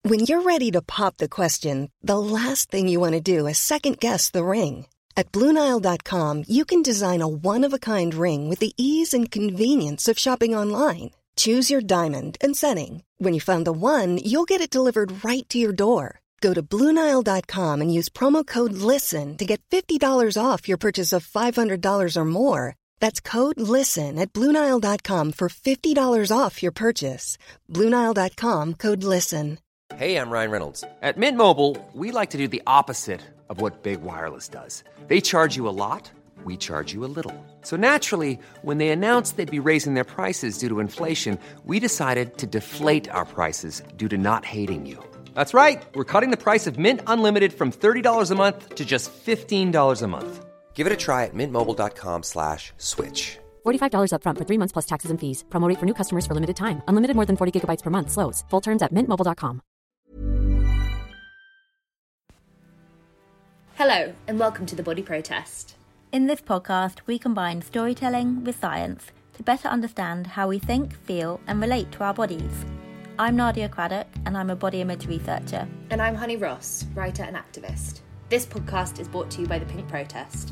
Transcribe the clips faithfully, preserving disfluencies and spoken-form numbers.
When you're ready to pop the question, the last thing you want to do is second-guess the ring. At Blue Nile dot com, you can design a one-of-a-kind ring with the ease and convenience of shopping online. Choose your diamond and setting. When you find the one, you'll get it delivered right to your door. Go to Blue Nile dot com and use promo code LISTEN to get fifty dollars off your purchase of five hundred dollars or more. That's code LISTEN at Blue Nile dot com for fifty dollars off your purchase. Blue Nile dot com, code LISTEN. Hey, I'm Ryan Reynolds. At Mint Mobile, we like to do the opposite of what Big Wireless does. They charge you a lot, we charge you a little. So naturally, when they announced they'd be raising their prices due to inflation, we decided to deflate our prices due to not hating you. That's right. We're cutting the price of Mint Unlimited from thirty dollars a month to just fifteen dollars a month. Give it a try at mintmobile.com slash switch. forty-five dollars up front for three months plus taxes and fees. Promo rate for new customers for limited time. Unlimited more than forty gigabytes per month. Slows full terms at mint mobile dot com. Hello, and welcome to The Body Protest. In this podcast, we combine storytelling with science to better understand how we think, feel, and relate to our bodies. I'm Nadia Craddock, and I'm a body image researcher. And I'm Honey Ross, writer and activist. This podcast is brought to you by The Pink Protest.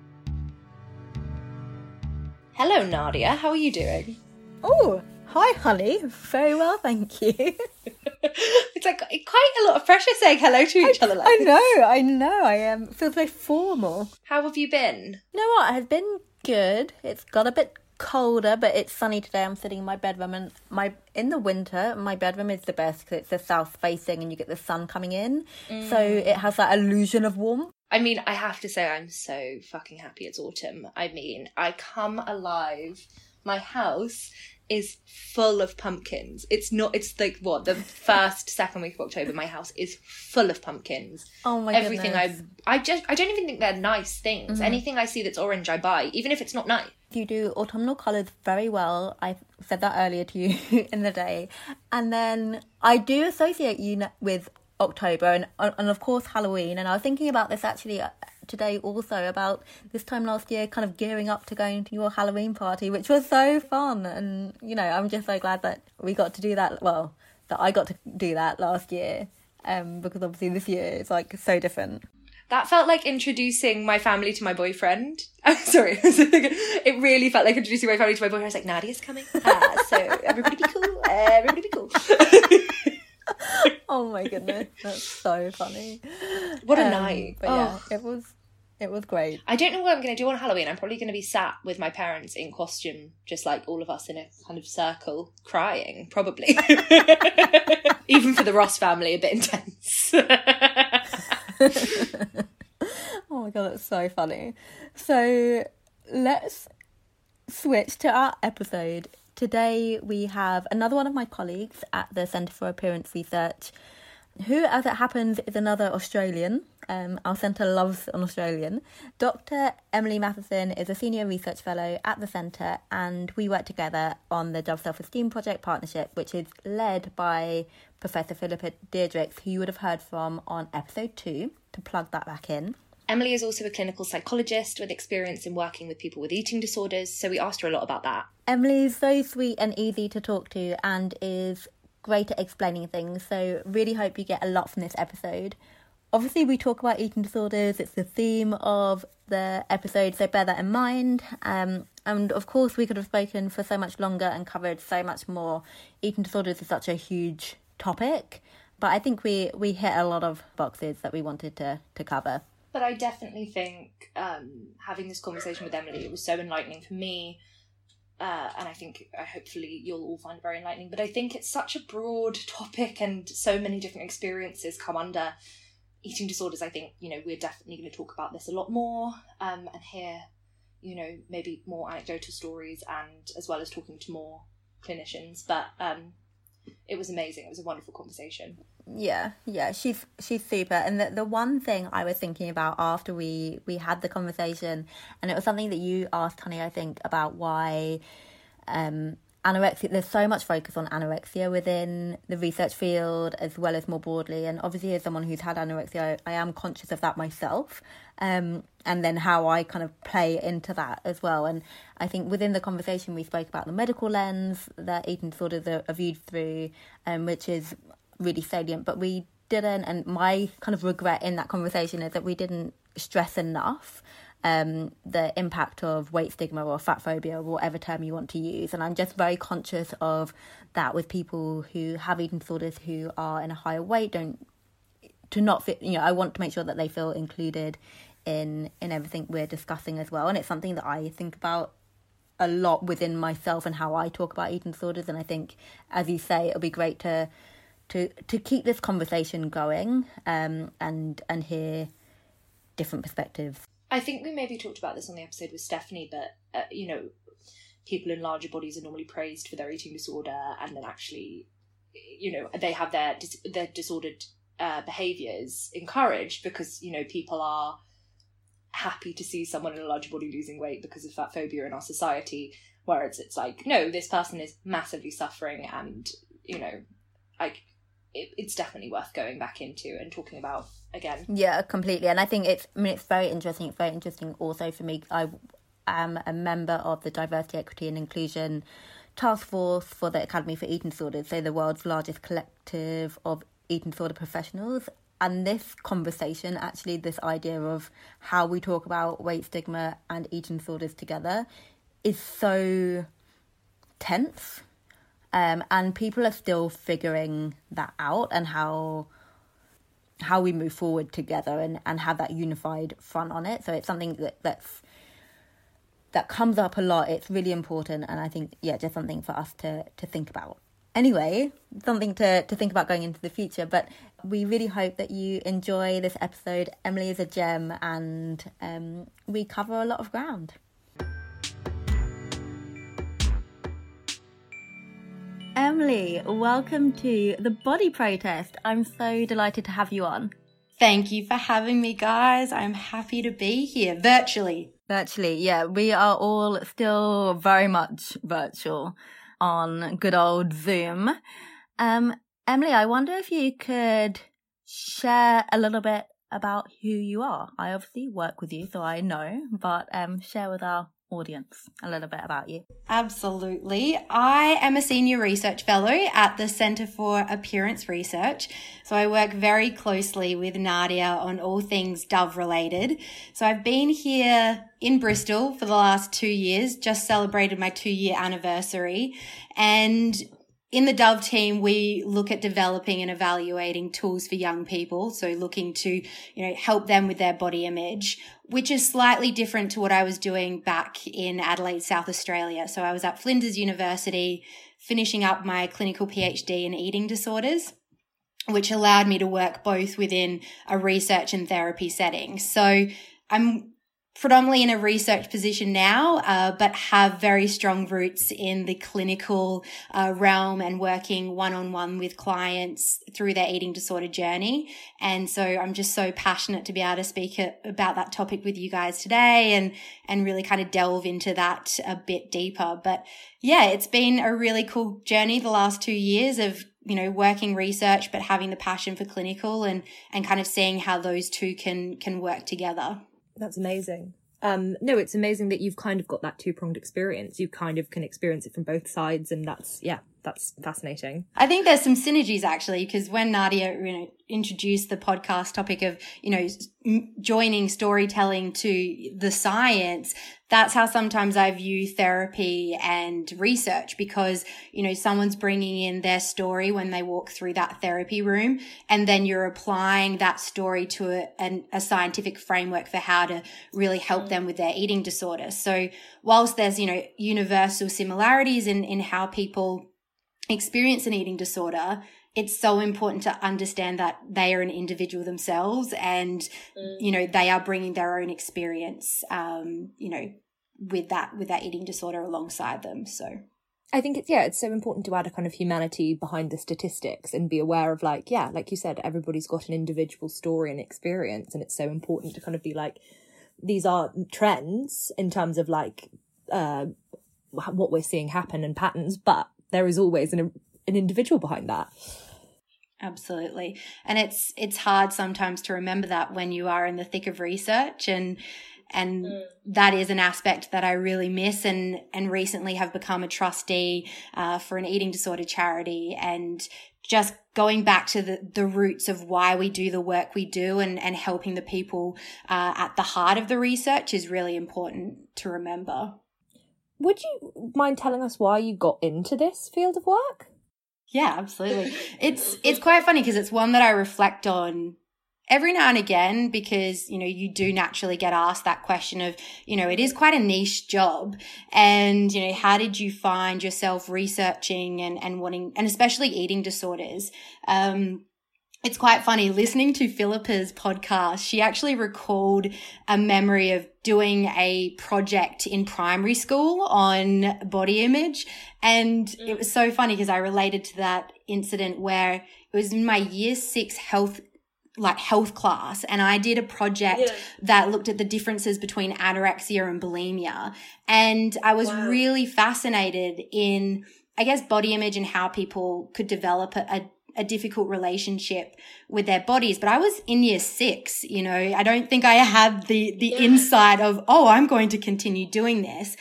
Hello, Nadia. How are you doing? Oh, hi, honey. Very well, thank you. It's like quite a lot of pressure saying hello to each I, other. Like I this. know, I know. I um, feel very formal. How have you been? You know what? It has been good. It's got a bit colder, but it's sunny today. I'm sitting in my bedroom, and my in the winter, my bedroom is the best because it's the south facing, and you get the sun coming in, mm. so it has that illusion of warmth. I mean, I have to say, I'm so fucking happy it's autumn. I mean, I come alive. My house is full of pumpkins. It's not, it's like, what, the first, second week of October, my house is full of pumpkins. Oh my Everything goodness. I, I just, I don't even think they're nice things. Mm-hmm. Anything I see that's orange, I buy, even if it's not nice. You do autumnal colours very well. I said that earlier to you in the day. And then I do associate you with October and, and of course Halloween. And I was thinking about this actually today also, about this time last year kind of gearing up to going to your Halloween party, which was so fun. And, you know, I'm just so glad that we got to do that, well, that I got to do that last year, um, because obviously this year is like so different. That felt like introducing my family to my boyfriend. I'm sorry. It really felt like introducing my family to my boyfriend. I was like, Nadia's coming. Uh, so everybody be cool. Uh, everybody be cool. Oh my goodness. That's so funny. What a um, night. But oh. yeah, it was it was great. I don't know what I'm going to do on Halloween. I'm probably going to be sat with my parents in costume, just like all of us in a kind of circle, crying, probably. Even for the Ross family, a bit intense. Oh my god, that's so funny. So let's switch to our episode. Today we have another one of my colleagues at the Centre for Appearance Research, who, as it happens, is another Australian. Um, our centre loves an Australian. Doctor Emily Matheson is a senior research fellow at the centre, and we work together on the Dove Self-Esteem Project Partnership, which is led by Professor Philippa Deirdricks, who you would have heard from on episode two, to plug that back in. Emily is also a clinical psychologist with experience in working with people with eating disorders, so we asked her a lot about that. Emily is so sweet and easy to talk to and is great at explaining things, so really hope you get a lot from this episode. Obviously, we talk about eating disorders. It's the theme of the episode, so bear that in mind. Um, and of course, we could have spoken for so much longer and covered so much more. Eating disorders is such a huge topic, but I think we, we hit a lot of boxes that we wanted to, to cover. But I definitely think um, having this conversation with Emily, it was so enlightening for me. Uh, and I think uh, hopefully you'll all find it very enlightening. But I think it's such a broad topic and so many different experiences come under eating disorders. I think, you know, we're definitely going to talk about this a lot more um, and hear, you know, maybe more anecdotal stories, and as well as talking to more clinicians. But um, it was amazing. It was a wonderful conversation. Yeah, yeah, she's she's super. And the, the one thing I was thinking about after we, we had the conversation, and it was something that you asked, Honey, I think, about why um, anorexia, there's so much focus on anorexia within the research field as well as more broadly. And obviously, as someone who's had anorexia, I, I am conscious of that myself, um, and then how I kind of play into that as well. And I think within the conversation, we spoke about the medical lens that eating disorders are, are viewed through, um, which is really salient, but we didn't, and my kind of regret in that conversation is that we didn't stress enough um, the impact of weight stigma or fat phobia or whatever term you want to use. And I'm just very conscious of that with people who have eating disorders who are in a higher weight, don't, to not fit, you know, I want to make sure that they feel included in, in everything we're discussing as well. And it's something that I think about a lot within myself and how I talk about eating disorders. And I think, as you say, it'll be great to to to keep this conversation going um, and and hear different perspectives. I think we maybe talked about this on the episode with Stephanie, but, uh, you know, people in larger bodies are normally praised for their eating disorder, and then actually, you know, they have their, dis- their disordered uh, behaviours encouraged because, you know, people are happy to see someone in a larger body losing weight because of fat phobia in our society, whereas it's like, no, this person is massively suffering, and, you know, like, it, it's definitely worth going back into and talking about again. Yeah, completely. And I think it's, I mean, it's very interesting. It's very interesting also for me. I am a member of the Diversity, Equity and Inclusion Task Force for the Academy for Eating Disorders, so the world's largest collective of eating disorder professionals. And this conversation, actually, this idea of how we talk about weight stigma and eating disorders together is so tense. Um, and people are still figuring that out, and how how we move forward together and, and have that unified front on it. So it's something that that's that comes up a lot. It's really important, and I think, yeah, just something for us to, to think about. Anyway, something to, to think about going into the future. But we really hope that you enjoy this episode. Emily is a gem, and um, we cover a lot of ground. Emily, welcome to The Body Protest. I'm so delighted to have you on. Thank you for having me, guys. I'm happy to be here, virtually. Virtually, yeah. We are all still very much virtual on good old Zoom. Um, Emily, I wonder if you could share a little bit about who you are. I obviously work with you, so I know, but um, share with our audience a little bit about you. Absolutely. I am a senior research fellow at the Centre for Appearance Research. So I work very closely with Nadia on all things Dove related. So I've been here in Bristol for the last two years, just celebrated my two year anniversary. And in the Dove team, we look at developing and evaluating tools for young people. So looking to, you know, help them with their body image, which is slightly different to what I was doing back in Adelaide, South Australia. So I was at Flinders University finishing up my clinical PhD in eating disorders, which allowed me to work both within a research and therapy setting. So I'm predominantly in a research position now, uh, but have very strong roots in the clinical uh, realm and working one-on-one with clients through their eating disorder journey. And so I'm just so passionate to be able to speak a, about that topic with you guys today and, and really kind of delve into that a bit deeper. But yeah, it's been a really cool journey the last two years of, you know, working research, but having the passion for clinical and, and kind of seeing how those two can, can work together. That's amazing. Um, no, it's amazing that you've kind of got that two-pronged experience. You kind of can experience it from both sides, and that's, yeah, that's fascinating. I think there's some synergies actually, because when Nadia, you know, introduced the podcast topic of, you know, joining storytelling to the science, that's how sometimes I view therapy and research, because, you know, someone's bringing in their story when they walk through that therapy room, and then you're applying that story to a, a, a scientific framework for how to really help them with their eating disorder. So whilst there's, you know, universal similarities in, in how people experience an eating disorder, it's so important to understand that they are an individual themselves, and, mm. you know, they are bringing their own experience, um, you know, with that, with that eating disorder alongside them. So I think it's, yeah, it's so important to add a kind of humanity behind the statistics and be aware of, like, yeah, like you said, everybody's got an individual story and experience. And it's so important to kind of be like, these are trends in terms of like, uh, what we're seeing happen and patterns, but there is always an an individual behind that. Absolutely. And it's it's hard sometimes to remember that when you are in the thick of research, and and mm. that is an aspect that I really miss, and and recently have become a trustee uh, for an eating disorder charity, and just going back to the, the roots of why we do the work we do and, and helping the people uh, at the heart of the research is really important to remember. Would you mind telling us why you got into this field of work? Yeah, absolutely. It's it's quite funny because it's one that I reflect on every now and again because, you know, you do naturally get asked that question of, you know, it is quite a niche job. And, you know, how did you find yourself researching and, and wanting, and especially eating disorders? Um, It's quite funny listening to Philippa's podcast. She actually recalled a memory of doing a project in primary school on body image. And it was so funny because I related to that incident where it was in my year six health like health class, and I did a project yeah. that looked at the differences between anorexia and bulimia. And I was wow. really fascinated in, I guess, body image and how people could develop a, a a difficult relationship with their bodies. But I was in year six, you know, I don't think I had the, the yeah. insight of, oh, I'm going to continue doing this.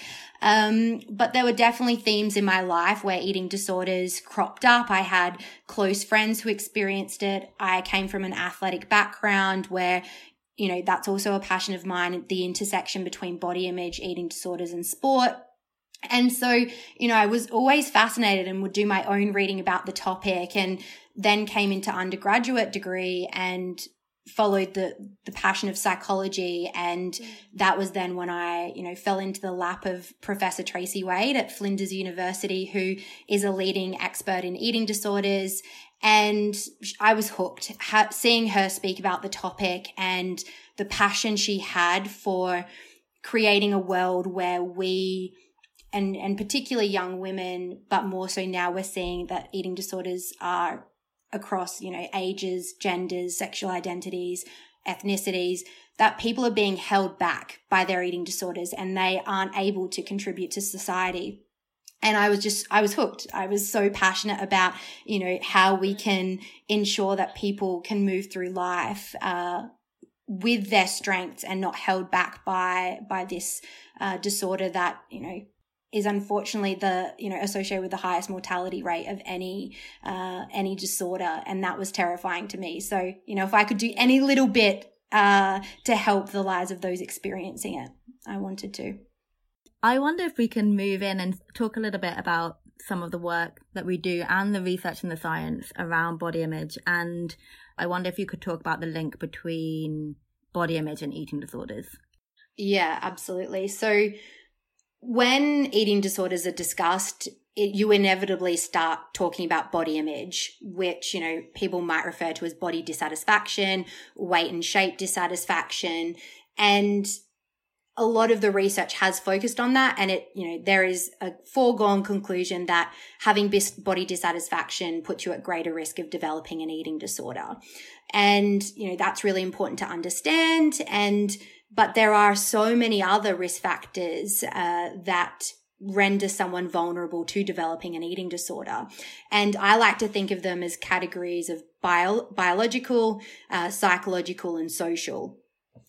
Um, but there were definitely themes in my life where eating disorders cropped up. I had close friends who experienced it. I came from an athletic background where, you know, that's also a passion of mine, the intersection between body image, eating disorders and sport. And so, you know, I was always fascinated and would do my own reading about the topic, and then came into undergraduate degree and followed the, the passion of psychology. And mm. that was then when I, you know, fell into the lap of Professor Tracy Wade at Flinders University, who is a leading expert in eating disorders. And I was hooked, ha- seeing her speak about the topic and the passion she had for creating a world where we, and, and particularly young women, but more so now we're seeing that eating disorders are across, you know, ages, genders, sexual identities, ethnicities, that people are being held back by their eating disorders and they aren't able to contribute to society. And I was just, I was hooked. I was so passionate about, you know, how we can ensure that people can move through life, uh, with their strengths and not held back by, by this, uh, disorder that, you know, is unfortunately the, you know, associated with the highest mortality rate of any, uh, any disorder. And that was terrifying to me. So, you know, if I could do any little bit, uh, to help the lives of those experiencing it, I wanted to. I wonder if we can move in and talk a little bit about some of the work that we do and the research and the science around body image. And I wonder if you could talk about the link between body image and eating disorders. Yeah, absolutely. So when eating disorders are discussed, it, you inevitably start talking about body image, which, you know, people might refer to as body dissatisfaction, weight and shape dissatisfaction. And a lot of the research has focused on that. And it, you know, there is a foregone conclusion that having body dissatisfaction puts you at greater risk of developing an eating disorder. And, you know, that's really important to understand. And But there are so many other risk factors uh, that render someone vulnerable to developing an eating disorder. And I like to think of them as categories of bio- biological, uh, psychological, and social.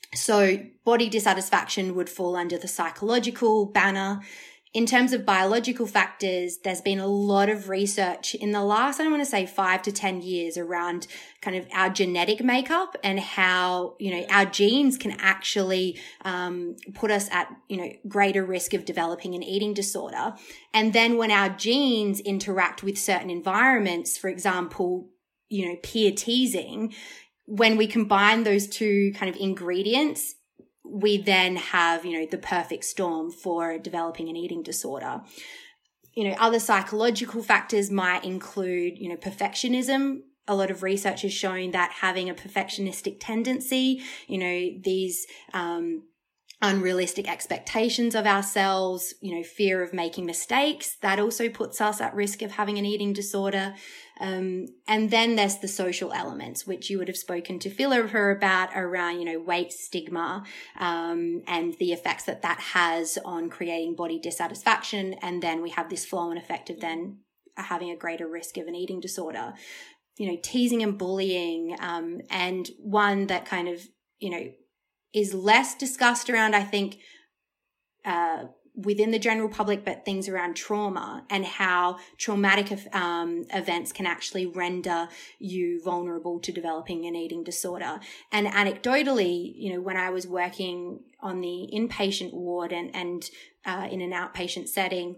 So body dissatisfaction would fall under the psychological banner. In terms of biological factors, there's been a lot of research in the last, I want to say five to ten years around kind of our genetic makeup and how, you know, our genes can actually um, put us at, you know, greater risk of developing an eating disorder. And then when our genes interact with certain environments, for example, you know, peer teasing, when we combine those two kind of ingredients, we then have, you know, the perfect storm for developing an eating disorder. You know, other psychological factors might include, you know, perfectionism. A lot of research has shown that having a perfectionistic tendency, you know, these um, unrealistic expectations of ourselves, you know, fear of making mistakes, that also puts us at risk of having an eating disorder. Um, and then there's the social elements, which you would have spoken to Philippa about around, you know, weight stigma, um, and the effects that that has on creating body dissatisfaction. And then we have this flow-on effect of then having a greater risk of an eating disorder. You know, teasing and bullying, um, and one that kind of, you know, is less discussed around, I think, uh, within the general public, but things around trauma and how traumatic um, events can actually render you vulnerable to developing an eating disorder. And anecdotally, you know, when I was working on the inpatient ward and, and uh, in an outpatient setting,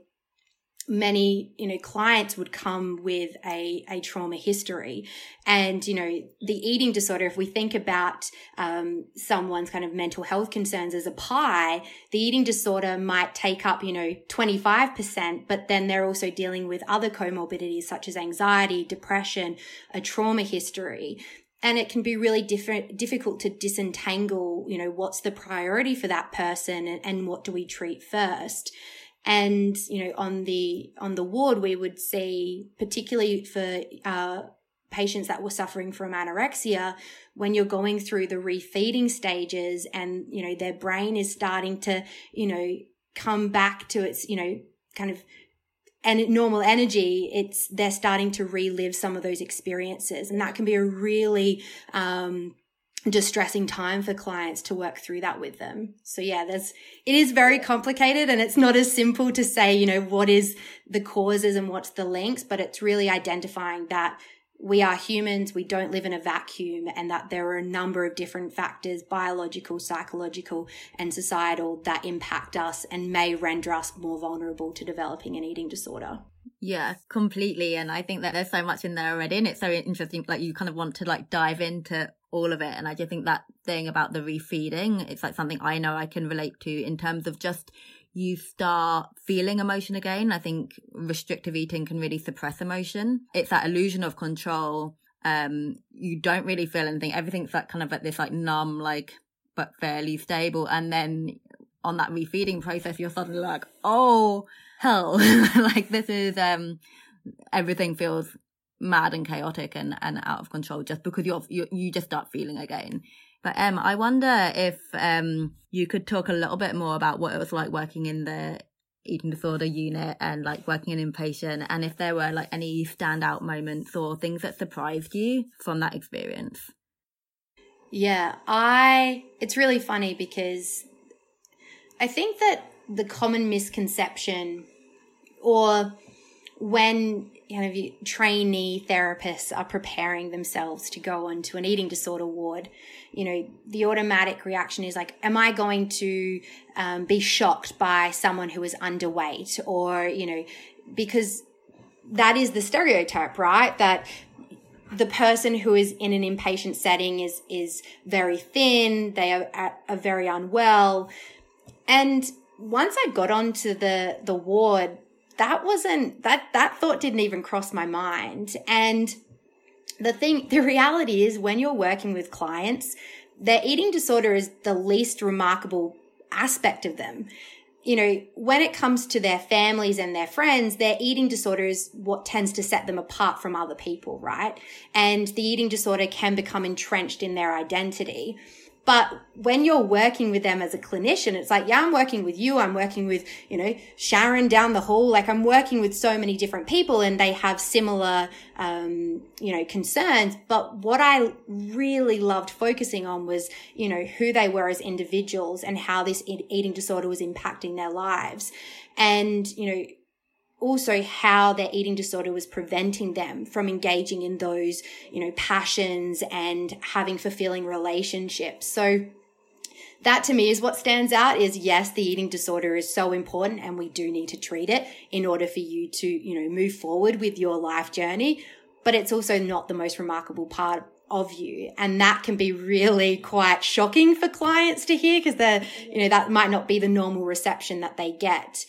many, you know, clients would come with a, a trauma history. And, you know, the eating disorder, if we think about um, someone's kind of mental health concerns as a pie, the eating disorder might take up, you know, twenty-five percent, but then they're also dealing with other comorbidities such as anxiety, depression, a trauma history. And it can be really different, difficult to disentangle, you know, what's the priority for that person and, and what do we treat first. And, you know, on the, on the ward, we would see, particularly for, uh, patients that were suffering from anorexia, when you're going through the refeeding stages and, you know, their brain is starting to, you know, come back to its, you know, kind of and normal energy, it's, they're starting to relive some of those experiences. And that can be a really, um, distressing time for clients to work through that with them. So yeah, there's, it is very complicated and it's not as simple to say, you know, what is the causes and what's the links, but it's really identifying that we are humans, we don't live in a vacuum, and that there are a number of different factors, biological, psychological, and societal, that impact us and may render us more vulnerable to developing an eating disorder. Yeah, completely. And I think that there's so much in there already, and it's so interesting, like you kind of want to like dive into all of it. And I just think that thing about the refeeding, it's like something I know I can relate to in terms of just you start feeling emotion again. I think restrictive eating can really suppress emotion. It's that illusion of control. Um, you don't really feel anything. Everything's like kind of like this like numb, like, but fairly stable. And then on that refeeding process, you're suddenly like, oh, hell, like this is, um, everything feels mad and chaotic and, and out of control just because you're, you you just start feeling again. But um, I wonder if um you could talk a little bit more about what it was like working in the eating disorder unit and like working in inpatient, and if there were like any standout moments or things that surprised you from that experience. Yeah, I, it's really funny because I think that the common misconception, or when kind of you, trainee therapists are preparing themselves to go onto an eating disorder ward, you know, the automatic reaction is like, am I going to um, be shocked by someone who is underweight? Or, you know, because that is the stereotype, right? That the person who is in an inpatient setting is, is very thin, they are, are very unwell. And once I got onto the, the ward, that wasn't, that, that thought didn't even cross my mind. And the thing, the reality is when you're working with clients, their eating disorder is the least remarkable aspect of them. You know, when it comes to their families and their friends, their eating disorder is what tends to set them apart from other people, right? And the eating disorder can become entrenched in their identity. But when you're working with them as a clinician, it's like, yeah, I'm working with you. I'm working with, you know, Sharon down the hall. Like I'm working with so many different people and they have similar, um, you know, concerns. But what I really loved focusing on was, you know, who they were as individuals and how this eating disorder was impacting their lives. And, you know, also how their eating disorder was preventing them from engaging in those, you know, passions and having fulfilling relationships. So that to me is what stands out is, yes, the eating disorder is so important and we do need to treat it in order for you to, you know, move forward with your life journey. But it's also not the most remarkable part of you. And that can be really quite shocking for clients to hear because they're, you know, that might not be the normal reception that they get.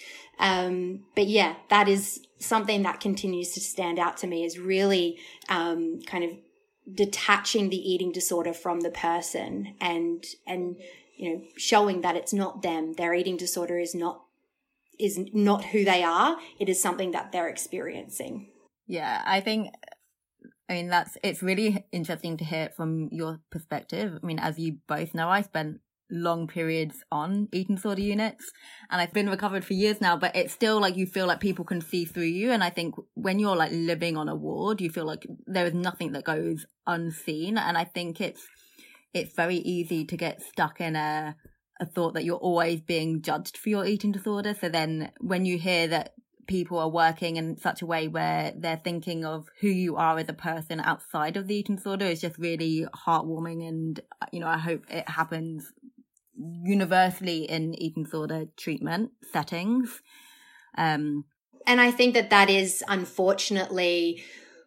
Um, but yeah, that is something that continues to stand out to me is really, um, kind of detaching the eating disorder from the person and, and, you know, showing that it's not them. Their eating disorder is not, is not who they are. It is something that they're experiencing. Yeah, I think, I mean, that's, it's really interesting to hear it from your perspective. I mean, as you both know, I spent long periods on eating disorder units and I've been recovered for years now, but it's still like you feel like people can see through you. And I think when you're like living on a ward, you feel like there is nothing that goes unseen. And I think it's it's very easy to get stuck in a a thought that you're always being judged for your eating disorder. So then when you hear that people are working in such a way where they're thinking of who you are as a person outside of the eating disorder, it's just really heartwarming. And, you know, I hope it happens universally in eating disorder treatment settings. Um, and I think that that is unfortunately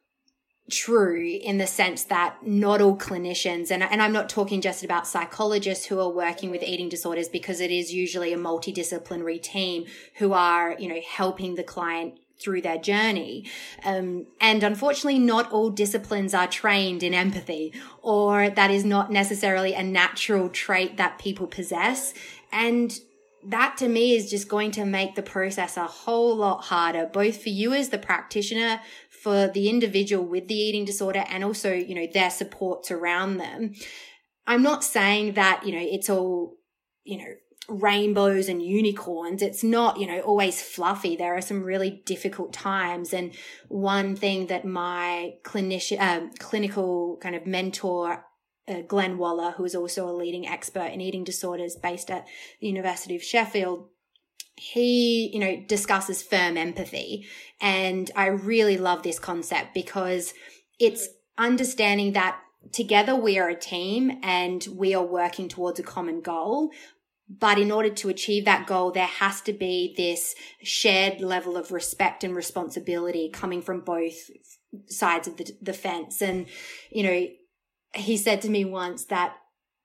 true in the sense that not all clinicians, and, and I'm not talking just about psychologists who are working with eating disorders, because it is usually a multidisciplinary team who are, you know, helping the client through their journey. Um, and unfortunately, not all disciplines are trained in empathy, or that is not necessarily a natural trait that people possess. And that to me is just going to make the process a whole lot harder, both for you as the practitioner, for the individual with the eating disorder, and also, you know, their supports around them. I'm not saying that, you know, it's all, you know, rainbows and unicorns. It's not, you know, always fluffy. There are some really difficult times. And one thing that my clinician, um, clinical kind of mentor, uh, Glenn Waller, who is also a leading expert in eating disorders based at the University of Sheffield, he, you know, discusses firm empathy. And I really love this concept because it's understanding that together we are a team and we are working towards a common goal. But in order to achieve that goal, there has to be this shared level of respect and responsibility coming from both sides of the, the fence. And, you know, he said to me once that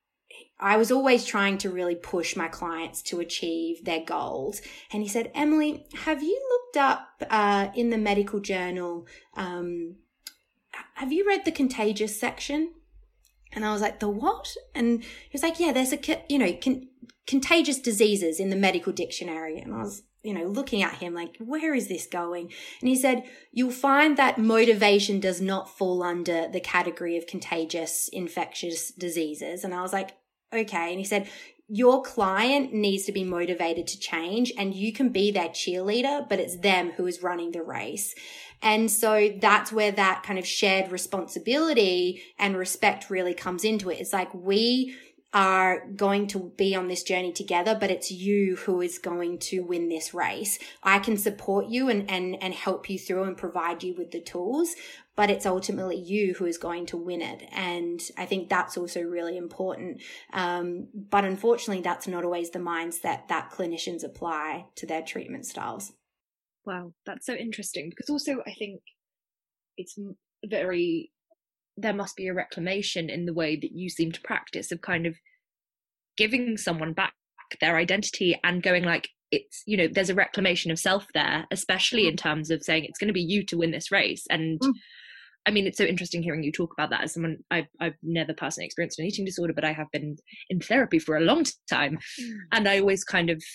I was always trying to really push my clients to achieve their goals. And he said, Emily, have you looked up uh, in the medical journal, um, have you read the contagious section? And I was like, the what? And he was like, yeah, there's a, you know, con- contagious diseases in the medical dictionary. And I was, you know, looking at him like, where is this going? And he said, you'll find that motivation does not fall under the category of contagious infectious diseases. And I was like, okay. And he said, your client needs to be motivated to change, and you can be their cheerleader, but it's them who is running the race. And so that's where that kind of shared responsibility and respect really comes into it. It's like, we are going to be on this journey together, but it's you who is going to win this race. I can support you and, and, and help you through and provide you with the tools, but it's ultimately you who is going to win it. And I think that's also really important. Um, but unfortunately, that's not always the mindset that clinicians apply to their treatment styles. Wow, that's so interesting, because also I think it's very, there must be a reclamation in the way that you seem to practice of kind of giving someone back their identity and going like, it's, you know, there's a reclamation of self there, especially in terms of saying it's going to be you to win this race. And mm. I mean, it's so interesting hearing you talk about that as someone, I've, I've never personally experienced an eating disorder, but I have been in therapy for a long time. Mm. And I always kind of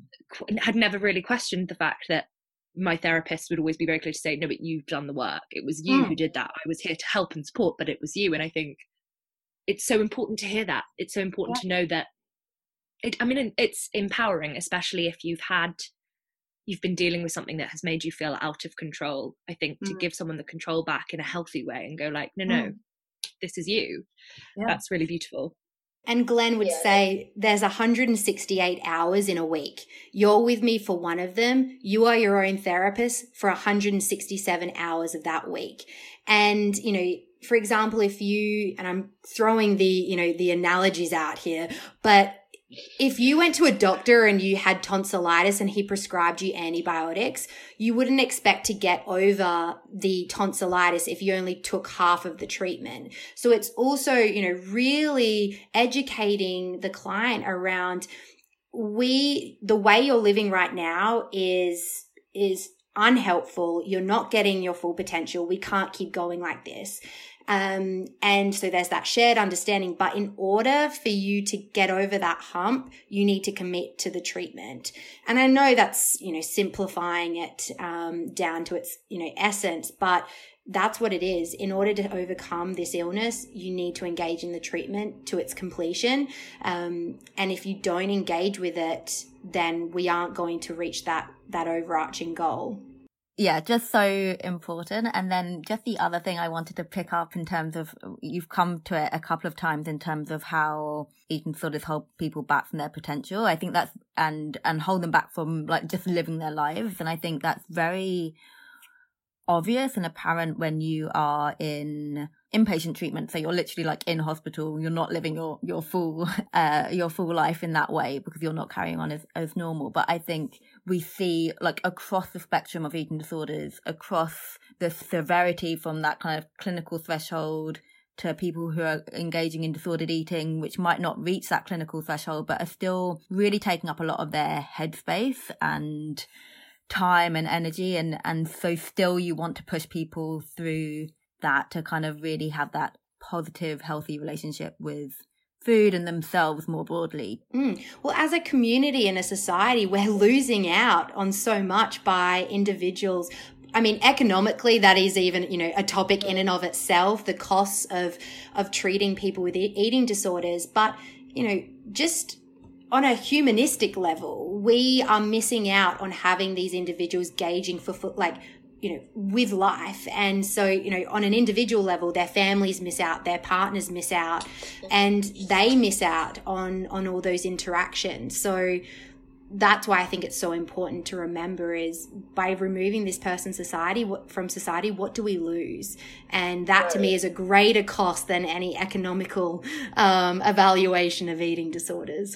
had never really questioned the fact that my therapist would always be very clear to say, no, but you've done the work. It was you mm. who did that. I was here to help and support, but it was you. And I think it's so important to hear that. It's so important yeah. to know that it, I mean, it's empowering, especially if you've had, you've been dealing with something that has made you feel out of control. I think mm. to give someone the control back in a healthy way and go like, no, no, mm. this is you. Yeah. That's really beautiful. And Glenn would yeah. say, there's one hundred sixty-eight hours in a week. You're with me for one of them. You are your own therapist for one hundred sixty-seven hours of that week. And, you know, for example, if you, and I'm throwing the, you know, the analogies out here, but if you went to a doctor and you had tonsillitis and he prescribed you antibiotics, you wouldn't expect to get over the tonsillitis if you only took half of the treatment. So it's also, you know, really educating the client around we, the way you're living right now is, is unhelpful. You're not getting your full potential. We can't keep going like this. Um, and so there's that shared understanding, but in order for you to get over that hump, you need to commit to the treatment. And I know that's, you know, simplifying it, um, down to its, you know, essence, but that's what it is. In order to overcome this illness, you need to engage in the treatment to its completion. Um, and if you don't engage with it, then we aren't going to reach that, that overarching goal. Yeah, just so important. And then just the other thing I wanted to pick up in terms of, you've come to it a couple of times in terms of how eating disorders hold people back from their potential. I think that's, and, and hold them back from like just living their lives. And I think that's very obvious and apparent when you are in inpatient treatment. So you're literally like in hospital, you're not living your, your full, uh, your full life in that way because you're not carrying on as, as normal. But I think we see like across the spectrum of eating disorders, across the severity from that kind of clinical threshold to people who are engaging in disordered eating, which might not reach that clinical threshold, but are still really taking up a lot of their headspace and time and energy. And, and so still you want to push people through that to kind of really have that positive, healthy relationship with food and themselves more broadly. Mm. Well, as a community and a society, we're losing out on so much by individuals. I mean, economically, that is even, you know, a topic in and of itself, the costs of, of treating people with e- eating disorders. But, you know, just on a humanistic level, we are missing out on having these individuals gauging for, for like, you know, with life. And so, you know, on an individual level, their families miss out, their partners miss out, and they miss out on, on all those interactions. So that's why I think it's so important to remember is by removing this person society what, from society, what do we lose? And that right. to me is a greater cost than any economical um, evaluation of eating disorders.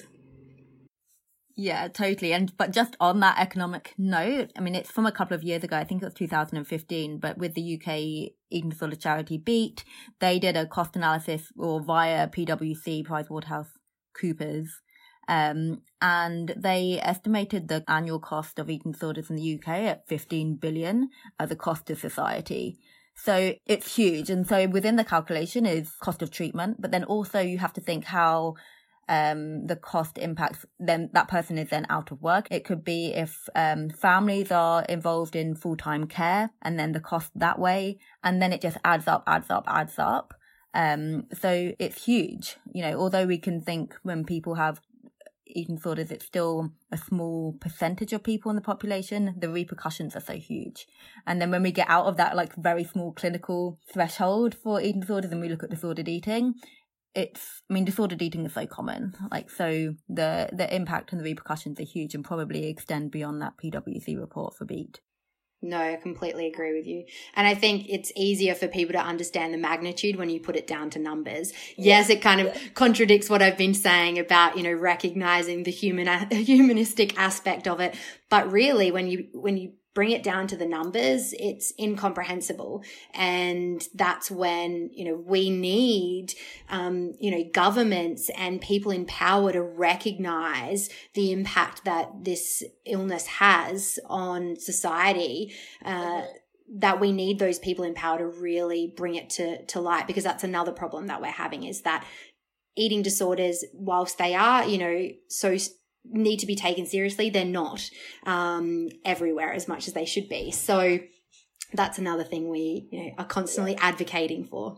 Yeah, totally. And but just on that economic note, I mean, it's from a couple of years ago, I think it was two thousand fifteen, but with the U K eating disorder charity Beat, they did a cost analysis or via PwC, PricewaterhouseCoopers, um, and they estimated the annual cost of eating disorders in the U K at fifteen billion as a cost to society. So it's huge. And so within the calculation is cost of treatment, but then also you have to think how um the cost impacts then that person is then out of work. It could be if um families are involved in full-time care and then the cost that way, and then it just adds up adds up adds up um so it's huge. You know, although we can think when people have eating disorders it's still a small percentage of people in the population, the repercussions are so huge. And then when we get out of that like very small clinical threshold for eating disorders and we look at disordered eating, it's, I mean, disordered eating is so common. Like, so the, the impact and the repercussions are huge and probably extend beyond that PwC report for Beat. No, I completely agree with you. And I think it's easier for people to understand the magnitude when you put it down to numbers. Yes, it kind of contradicts what I've been saying about, you know, recognizing the human, humanistic aspect of it. But really, when you, when you bring it down to the numbers, it's incomprehensible. And that's when, you know, we need, um, you know, governments and people in power to recognize the impact that this illness has on society, uh, that we need those people in power to really bring it to, to light, because that's another problem that we're having is that eating disorders, whilst they are, you know, so need to be taken seriously, they're not um, everywhere as much as they should be. So that's another thing we, you know, are constantly advocating for.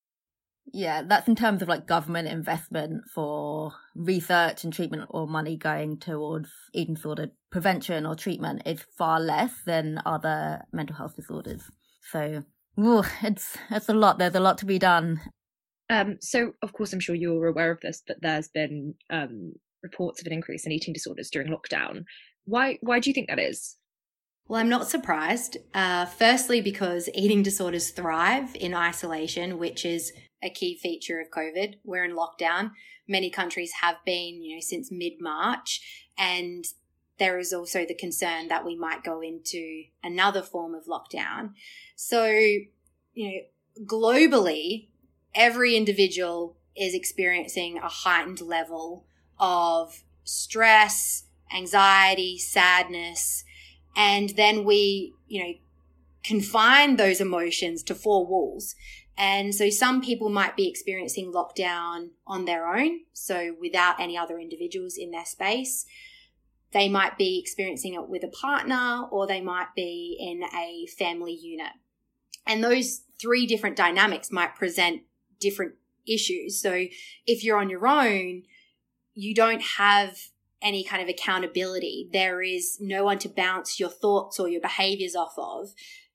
Yeah, that's in terms of like government investment for research and treatment or money going towards eating disorder prevention or treatment is far less than other mental health disorders. So ooh, it's it's a lot. There's a lot to be done. Um, so, of course, I'm sure you're aware of this, but there's been um, reports of an increase in eating disorders during lockdown. Why Why do you think that is? Well, I'm not surprised. Uh, firstly, because eating disorders thrive in isolation, which is a key feature of COVID. We're in lockdown. Many countries have been, you know, since mid-March. And there is also the concern that we might go into another form of lockdown. So, you know, globally, every individual is experiencing a heightened level of stress, anxiety, sadness, and then we, you know, confine those emotions to four walls. And so some people might be experiencing lockdown on their own, so without any other individuals in their space. They might be experiencing it with a partner, or they might be in a family unit. And those three different dynamics might present different issues. So if you're on your own, you don't have any kind of accountability. There is no one to bounce your thoughts or your behaviors off of.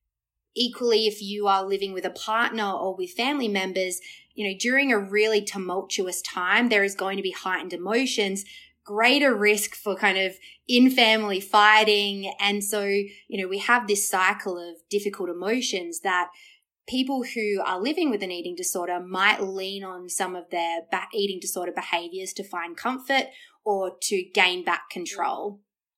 Equally, if you are living with a partner or with family members, you know, during a really tumultuous time, there is going to be heightened emotions, greater risk for kind of in-family fighting. And so, you know, we have this cycle of difficult emotions that people who are living with an eating disorder might lean on some of their eating disorder behaviors to find comfort or to gain back control.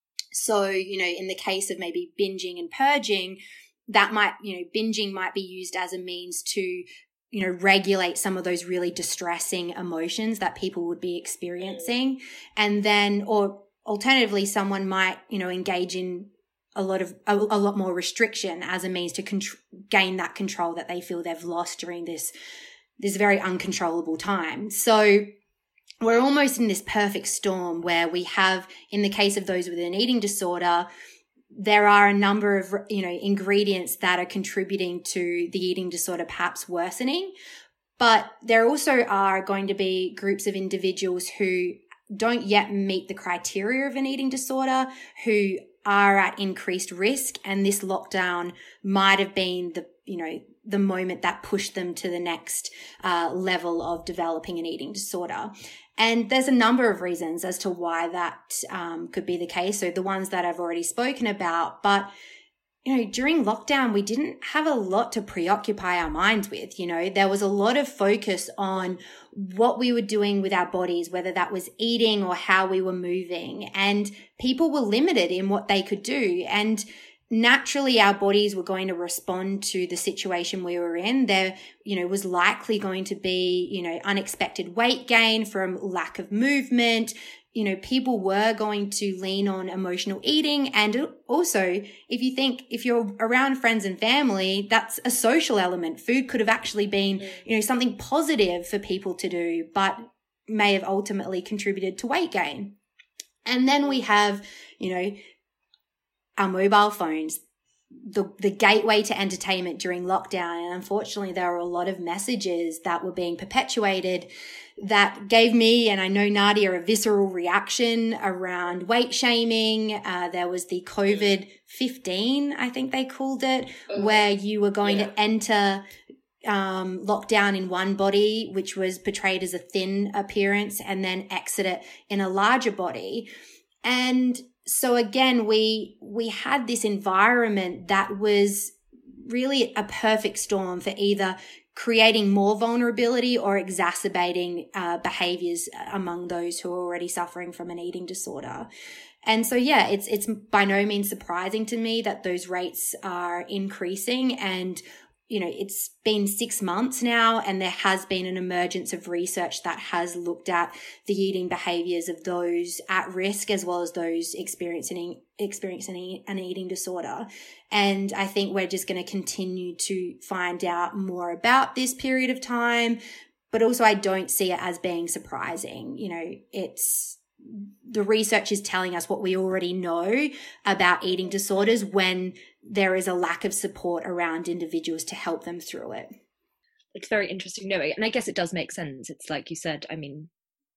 So, you know, in the case of maybe binging and purging, that might, you know, binging might be used as a means to, you know, regulate some of those really distressing emotions that people would be experiencing. And then, or alternatively, someone might, you know, engage in a lot of, a, a lot more restriction as a means to contr- gain that control that they feel they've lost during this, this very uncontrollable time. So we're almost in this perfect storm where we have, in the case of those with an eating disorder, there are a number of, you know, ingredients that are contributing to the eating disorder perhaps worsening. But there also are going to be groups of individuals who don't yet meet the criteria of an eating disorder, who are at increased risk. And this lockdown might have been the, you know, the moment that pushed them to the next uh, level of developing an eating disorder. And there's a number of reasons as to why that um, could be the case. So the ones that I've already spoken about, but you know, during lockdown, we didn't have a lot to preoccupy our minds with. You know, there was a lot of focus on what we were doing with our bodies, whether that was eating or how we were moving. And people were limited in what they could do. And naturally, our bodies were going to respond to the situation we were in. There, you know, was likely going to be, you know, unexpected weight gain from lack of movement. You know, people were going to lean on emotional eating. And also, if you think, if you're around friends and family, that's a social element. Food could have actually been, you know, something positive for people to do, but may have ultimately contributed to weight gain. And then we have, you know, our mobile phones, the the gateway to entertainment during lockdown. And unfortunately, there were a lot of messages that were being perpetuated that gave me, and I know Nadia, a visceral reaction around weight shaming. Uh, there was the COVID fifteen, I think they called it, oh, where you were going yeah. to enter um, lockdown in one body, which was portrayed as a thin appearance, and then exit it in a larger body. And so again, we we had this environment that was really a perfect storm for either creating more vulnerability or exacerbating uh, behaviors among those who are already suffering from an eating disorder. And so, yeah, it's it's by no means surprising to me that those rates are increasing. And you know, it's been six months now, and there has been an emergence of research that has looked at the eating behaviors of those at risk as well as those experiencing experiencing an eating disorder. And I think we're just going to continue to find out more about this period of time, but also I don't see it as being surprising. You know, it's the research is telling us what we already know about eating disorders when there is a lack of support around individuals to help them through it. It's very interesting knowing, and I guess it does make sense. It's like you said, I mean,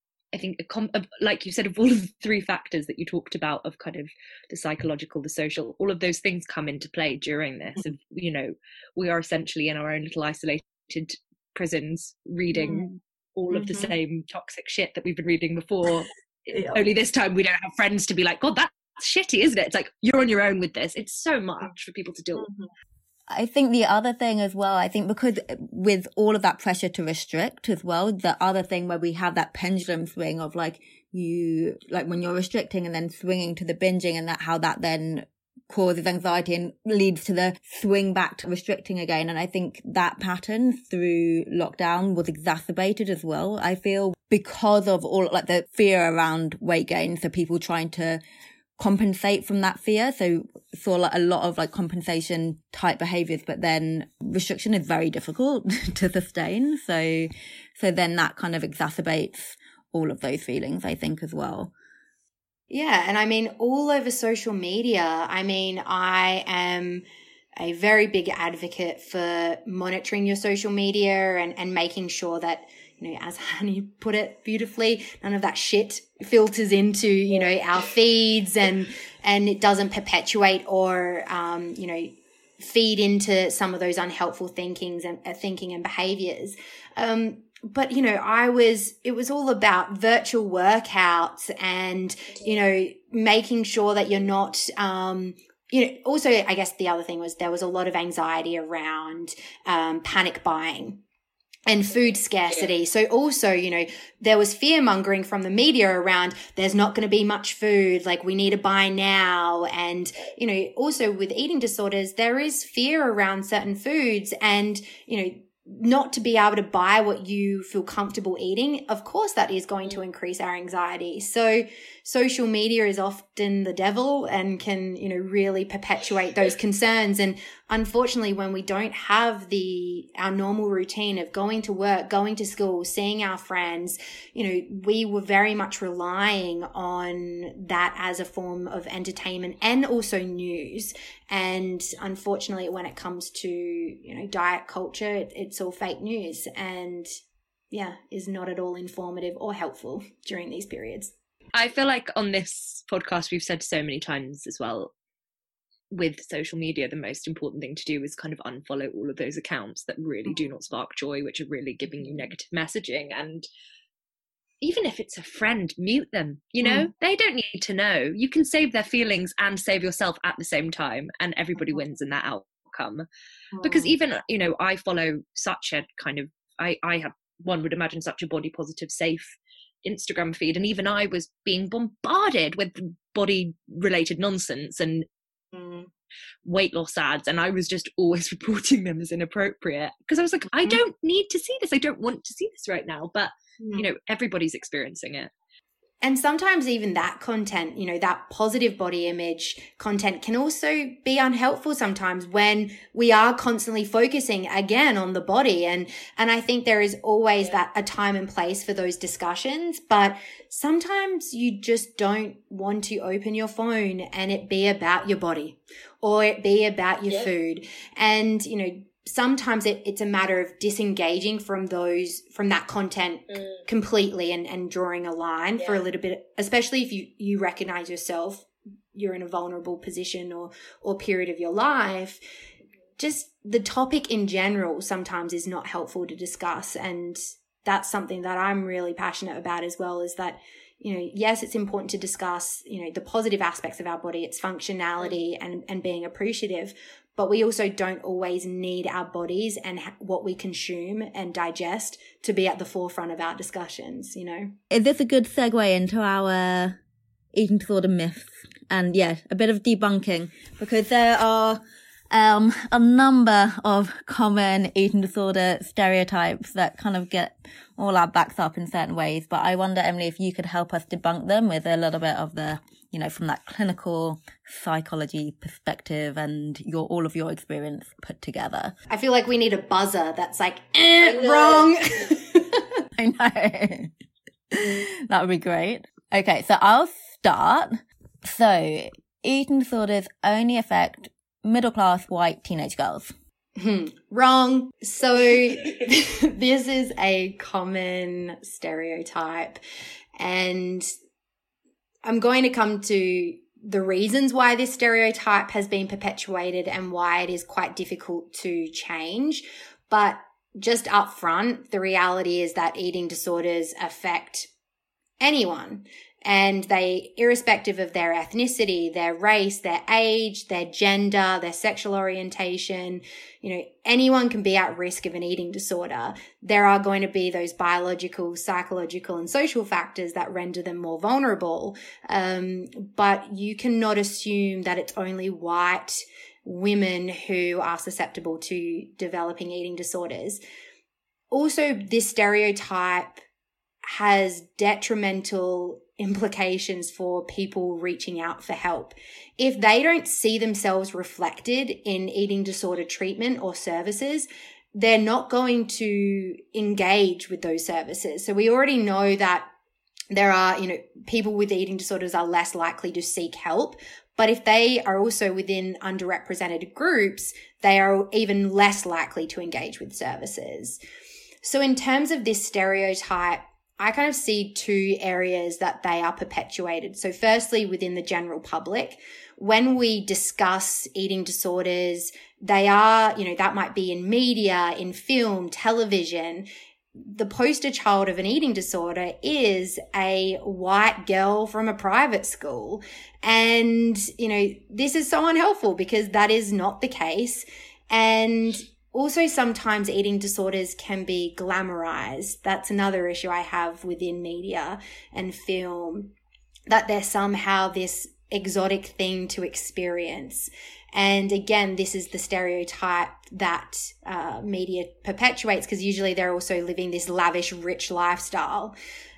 I think, a com- like you said, of all of the three factors that you talked about of kind of the psychological, the social, all of those things come into play during this. And, you know, we are essentially in our own little isolated prisons reading mm. all mm-hmm. of the same toxic shit that we've been reading before. Yeah. Only this time we don't have friends to be like, God, that's shitty, isn't it? It's like, you're on your own with this. It's so much for people to deal with. Mm-hmm. I think the other thing as well, I think because with all of that pressure to restrict as well, the other thing where we have that pendulum swing of like you, like when you're restricting and then swinging to the binging, and that how that then causes anxiety and leads to the swing back to restricting again. And I think that pattern through lockdown was exacerbated as well, I feel, because of all like the fear around weight gain. So people trying to compensate from that fear. So saw like a lot of like compensation type behaviors, but then restriction is very difficult to sustain. So, so then that kind of exacerbates all of those feelings, I think, as well. Yeah. And I mean, all over social media, I mean, I am a very big advocate for monitoring your social media and, and making sure that, you know, as Honey put it beautifully, none of that shit filters into, you know, our feeds, and, and it doesn't perpetuate or, um, you know, feed into some of those unhelpful thinkings and uh, thinking and behaviors. Um, but, you know, I was, it was all about virtual workouts and, you know, making sure that you're not, um, you know, also, I guess the other thing was there was a lot of anxiety around, um, panic buying and food scarcity. So also, you know, there was fear mongering from the media around there's not going to be much food, like we need to buy now. And, you know, also with eating disorders, there is fear around certain foods, and, you know, not to be able to buy what you feel comfortable eating, of course that is going to increase our anxiety. So social media is often the devil and can, you know, really perpetuate those concerns. And unfortunately, when we don't have the, our normal routine of going to work, going to school, seeing our friends, you know, we were very much relying on that as a form of entertainment and also news. And unfortunately, when it comes to, you know, diet culture, it, it's all fake news and, yeah, is not at all informative or helpful during these periods. I feel like on this podcast, we've said so many times as well, with social media, the most important thing to do is kind of unfollow all of those accounts that really do not spark joy, which are really giving you negative messaging. And even if it's a friend, mute them, you know, mm. they don't need to know. You can save their feelings and save yourself at the same time, and everybody wins in that outcome. Mm. Because even, you know, I follow such a kind of, I, I have, one would imagine, such a body positive, safe Instagram feed, and even I was being bombarded with body related nonsense and mm. weight loss ads, and I was just always reporting them as inappropriate because I was like, mm. I don't need to see this, I don't want to see this right now, but mm. you know, everybody's experiencing it. And sometimes even that content, you know, that positive body image content can also be unhelpful sometimes when we are constantly focusing again on the body. And, and I think there is always that a time and place for those discussions, but sometimes you just don't want to open your phone and it be about your body or it be about your yeah. food. And, you know, sometimes it, it's a matter of disengaging from those, from that content mm. completely and, and drawing a line yeah. for a little bit, especially if you, you recognize yourself, you're in a vulnerable position or, or period of your life. Just the topic in general sometimes is not helpful to discuss. And that's something that I'm really passionate about as well, is that, you know, yes, it's important to discuss, you know, the positive aspects of our body, its functionality and, and being appreciative, but we also don't always need our bodies and ha- what we consume and digest to be at the forefront of our discussions, you know. Is this a good segue into our eating disorder myths? And yeah, a bit of debunking, because there are um, a number of common eating disorder stereotypes that kind of get all our backs up in certain ways. But I wonder, Emily, if you could help us debunk them with a little bit of the, you know, from that clinical psychology perspective and your all of your experience put together. I feel like we need a buzzer that's like, eh, wrong. I know. That would be great. Okay, so I'll start. So, eating disorders only affect middle-class white teenage girls. Hmm, wrong. So, this is a common stereotype, and I'm going to come to the reasons why this stereotype has been perpetuated and why it is quite difficult to change. But just up front, the reality is that eating disorders affect anyone, and they, irrespective of their ethnicity, their race, their age, their gender, their sexual orientation, you know, anyone can be at risk of an eating disorder. There are going to be those biological, psychological, and social factors that render them more vulnerable. Um, but you cannot assume that it's only white women who are susceptible to developing eating disorders. Also, this stereotype has detrimental implications for people reaching out for help. If they don't see themselves reflected in eating disorder treatment or services, they're not going to engage with those services. So we already know that there are, you know, people with eating disorders are less likely to seek help. But if they are also within underrepresented groups, they are even less likely to engage with services. So in terms of this stereotype, I kind of see two areas that they are perpetuated. So firstly, within the general public, when we discuss eating disorders, they are, you know, that might be in media, in film, television. The poster child of an eating disorder is a white girl from a private school. And, you know, this is so unhelpful because that is not the case. And also, sometimes eating disorders can be glamorized. That's another issue I have within media and film, that they're somehow this exotic thing to experience. And again, this is the stereotype that uh, media perpetuates, because usually they're also living this lavish, rich lifestyle.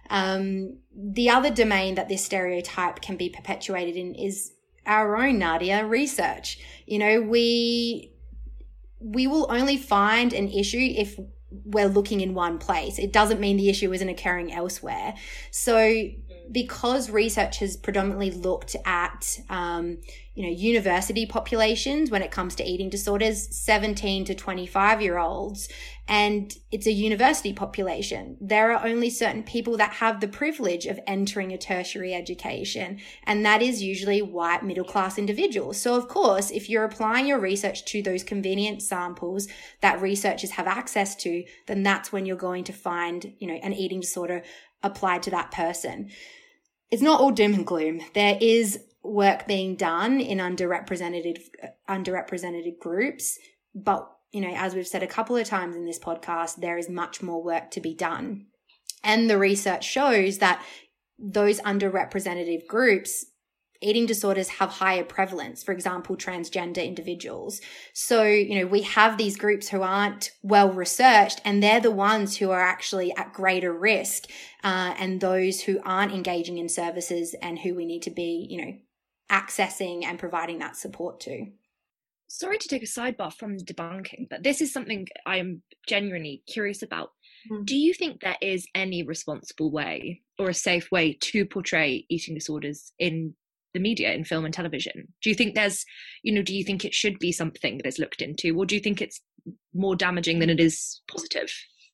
Um, the other domain that this stereotype can be perpetuated in is our own, Nadia, research. You know, we... we will only find an issue if we're looking in one place. It doesn't mean the issue isn't occurring elsewhere. So because research has predominantly looked at, um, you know, university populations when it comes to eating disorders, seventeen to twenty-five year olds, and it's a university population, there are only certain people that have the privilege of entering a tertiary education, and that is usually white middle-class individuals. So of course, if you're applying your research to those convenient samples that researchers have access to, then that's when you're going to find, you know, an eating disorder applied to that person. It's not all doom and gloom. There is work being done in underrepresented underrepresented groups, but you know, as we've said a couple of times in this podcast, there is much more work to be done. And the research shows that those underrepresented groups, eating disorders have higher prevalence, for example, transgender individuals. So, you know, we have these groups who aren't well researched, and they're the ones who are actually at greater risk, uh, and those who aren't engaging in services and who we need to be, you know, accessing and providing that support to. Sorry to take a sidebar from debunking, but this is something I am genuinely curious about. Mm. Do you think there is any responsible way or a safe way to portray eating disorders in the media, in film and television? Do you think there's, you know, do you think it should be something that is looked into, or do you think it's more damaging than it is positive?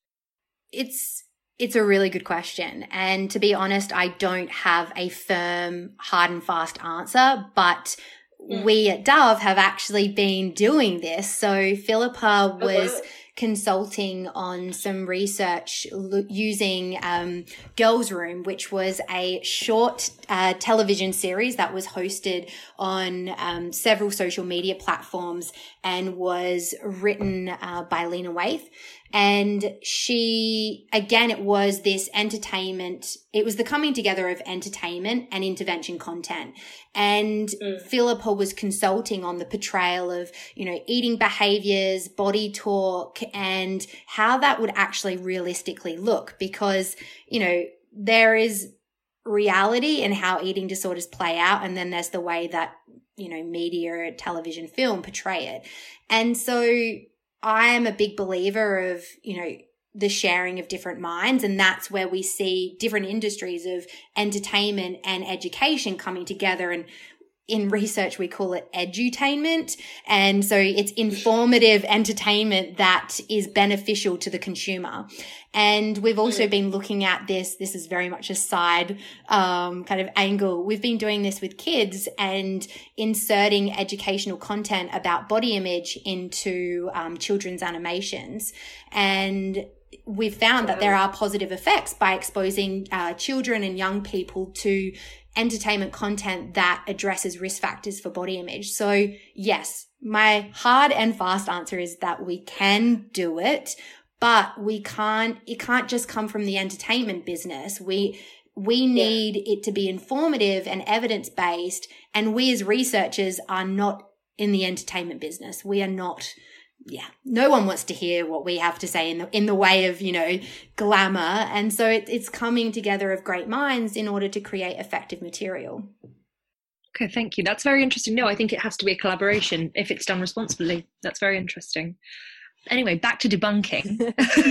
It's It's a really good question. And to be honest, I don't have a firm, hard and fast answer, but mm. we at Dove have actually been doing this. So Philippa was okay. consulting on some research lo- using um, Girls Room, which was a short uh, television series that was hosted on um, several social media platforms and was written uh, by Lena Waithe. And she, again, it was this entertainment, it was the coming together of entertainment and intervention content. And mm. Philippa was consulting on the portrayal of, you know, eating behaviors, body talk, and how that would actually realistically look, because, you know, there is reality in how eating disorders play out, and then there's the way that, you know, media, television, film portray it. And so I am a big believer of, you know, the sharing of different minds, and that's where we see different industries of entertainment and education coming together. And in research, we call it edutainment. And so it's informative entertainment that is beneficial to the consumer. And we've also been looking at this. This is very much a side um, kind of angle. We've been doing this with kids and inserting educational content about body image into um, children's animations. And we've found that there are positive effects by exposing uh, children and young people to entertainment content that addresses risk factors for body image. So yes, my hard and fast answer is that we can do it, but we can't, it can't just come from the entertainment business. We, we need yeah. it to be informative and evidence-based. And we as researchers are not in the entertainment business. We are not, yeah, no one wants to hear what we have to say in the, in the way of, you know, glamour. And so it, it's coming together of great minds in order to create effective material. Okay, thank you. That's very interesting. No, I think it has to be a collaboration if it's done responsibly. That's very interesting. Anyway, back to debunking.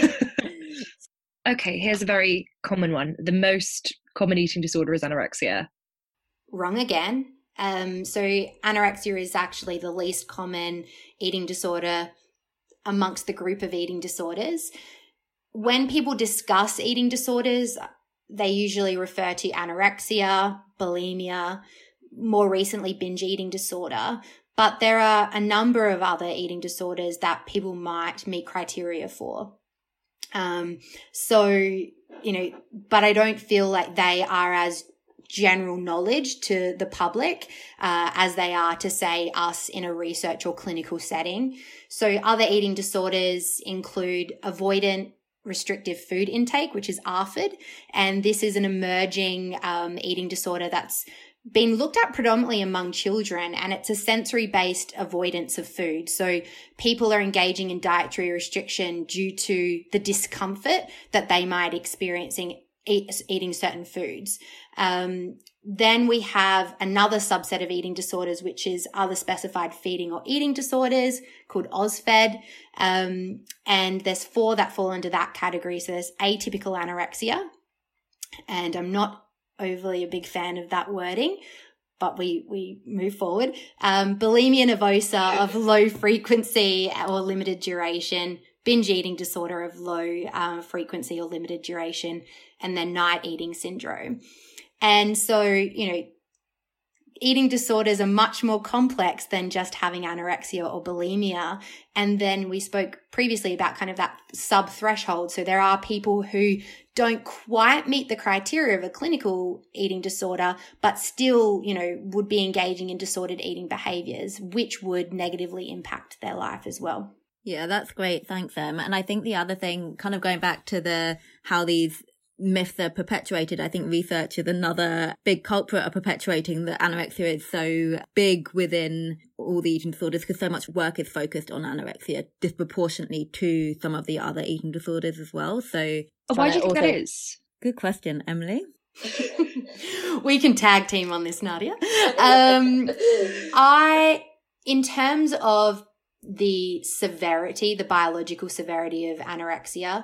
Okay, here's a very common one. The most common eating disorder is anorexia. Wrong again. Um, so anorexia is actually the least common eating disorder amongst the group of eating disorders. when people discuss eating disorders, they usually refer to anorexia, bulimia, more recently binge eating disorder. But there are a number of other eating disorders that people might meet criteria for. Um, so, you know, but I don't feel like they are as general knowledge to the public uh, as they are to, say, us in a research or clinical setting. So other eating disorders include avoidant restrictive food intake, which is A R F I D, and this is an emerging um, eating disorder that's been looked at predominantly among children, and it's a sensory-based avoidance of food. So people are engaging in dietary restriction due to the discomfort that they might experiencing eat, eating certain foods. Um, then we have another subset of eating disorders, which is other specified feeding or eating disorders called O S F E D. Um, and there's four that fall under that category. So there's atypical anorexia, and I'm not overly a big fan of that wording, but we, we move forward. Um, bulimia nervosa of low frequency or limited duration, binge eating disorder of low um, frequency or limited duration, and then night eating syndrome. And so, you know, eating disorders are much more complex than just having anorexia or bulimia. And then we spoke previously about kind of that sub-threshold. So there are people who don't quite meet the criteria of a clinical eating disorder, but still, you know, would be engaging in disordered eating behaviors, which would negatively impact their life as well. Yeah, that's great. Thanks, Em. And I think the other thing, kind of going back to the how these myths are perpetuated, I think research is another big culprit of perpetuating that anorexia is so big within all the eating disorders, because so much work is focused on anorexia disproportionately to some of the other eating disorders as well. So why do you think also, that is? Good question, Emily. We can tag team on this, Nadia. Um, I, in terms of the severity, the biological severity of anorexia,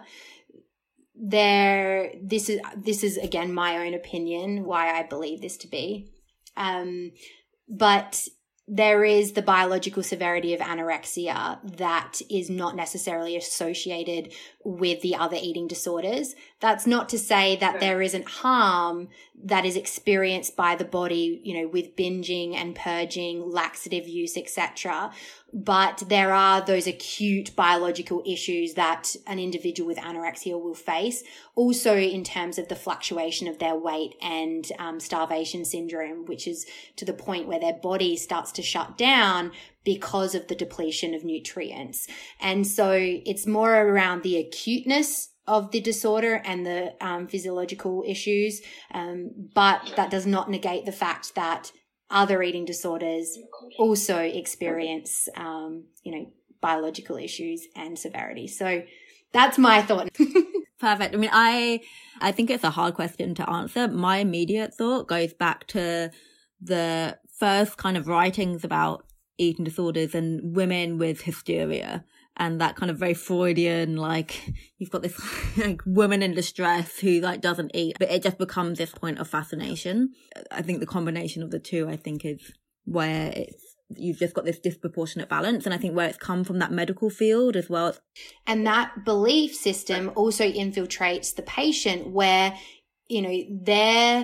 there, this is, this is again, my own opinion, why I believe this to be. Um, but there is the biological severity of anorexia that is not necessarily associated with the other eating disorders. That's not to say that there isn't harm that is experienced by the body, you know, with binging and purging, laxative use, et cetera. But there are those acute biological issues that an individual with anorexia will face. Also in terms of the fluctuation of their weight and um, starvation syndrome, which is to the point where their body starts to shut down because of the depletion of nutrients. And so it's more around the acuteness of the disorder and the um, physiological issues. Um, but that does not negate the fact that other eating disorders also experience, um, you know, biological issues and severity. So that's my thought. Perfect. I mean, I, I think it's a hard question to answer. My immediate thought goes back to the first kind of writings about eating disorders and women with hysteria. And that kind of very Freudian, like, you've got this like woman in distress who like doesn't eat, but it just becomes this point of fascination. I think the combination of the two, I think, is where it's, you've just got this disproportionate balance. And I think where it's come from that medical field as well. And that belief system also infiltrates the patient where, you know, their,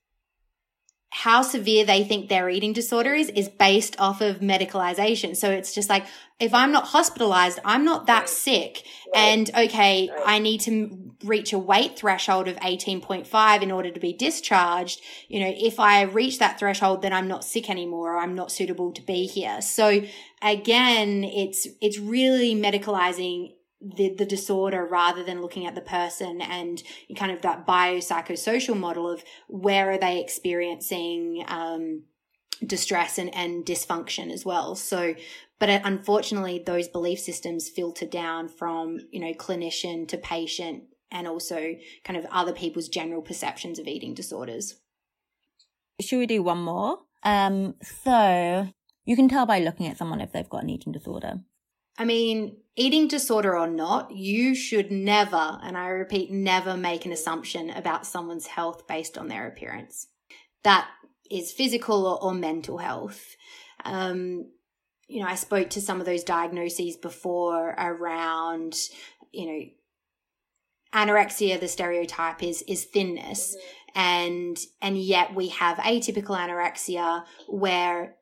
how severe they think their eating disorder is, is based off of medicalization. So it's just like, if I'm not hospitalized, I'm not that sick. And okay, I need to reach a weight threshold of eighteen point five in order to be discharged. You know, if I reach that threshold, then I'm not sick anymore, or I'm not suitable to be here. So again, it's, it's really medicalizing the, the disorder rather than looking at the person and kind of that biopsychosocial model of where are they experiencing um, distress and, and dysfunction as well. So, but unfortunately, those belief systems filter down from, you know, clinician to patient and also kind of other people's general perceptions of eating disorders. Should we do one more? Um, so you can tell by looking at someone if they've got an eating disorder. I mean, eating disorder or not, you should never, and I repeat, never make an assumption about someone's health based on their appearance. That is physical or, or mental health. Um, you know, I spoke to some of those diagnoses before around, you know, anorexia, the stereotype is is thinness, and and yet we have atypical anorexia where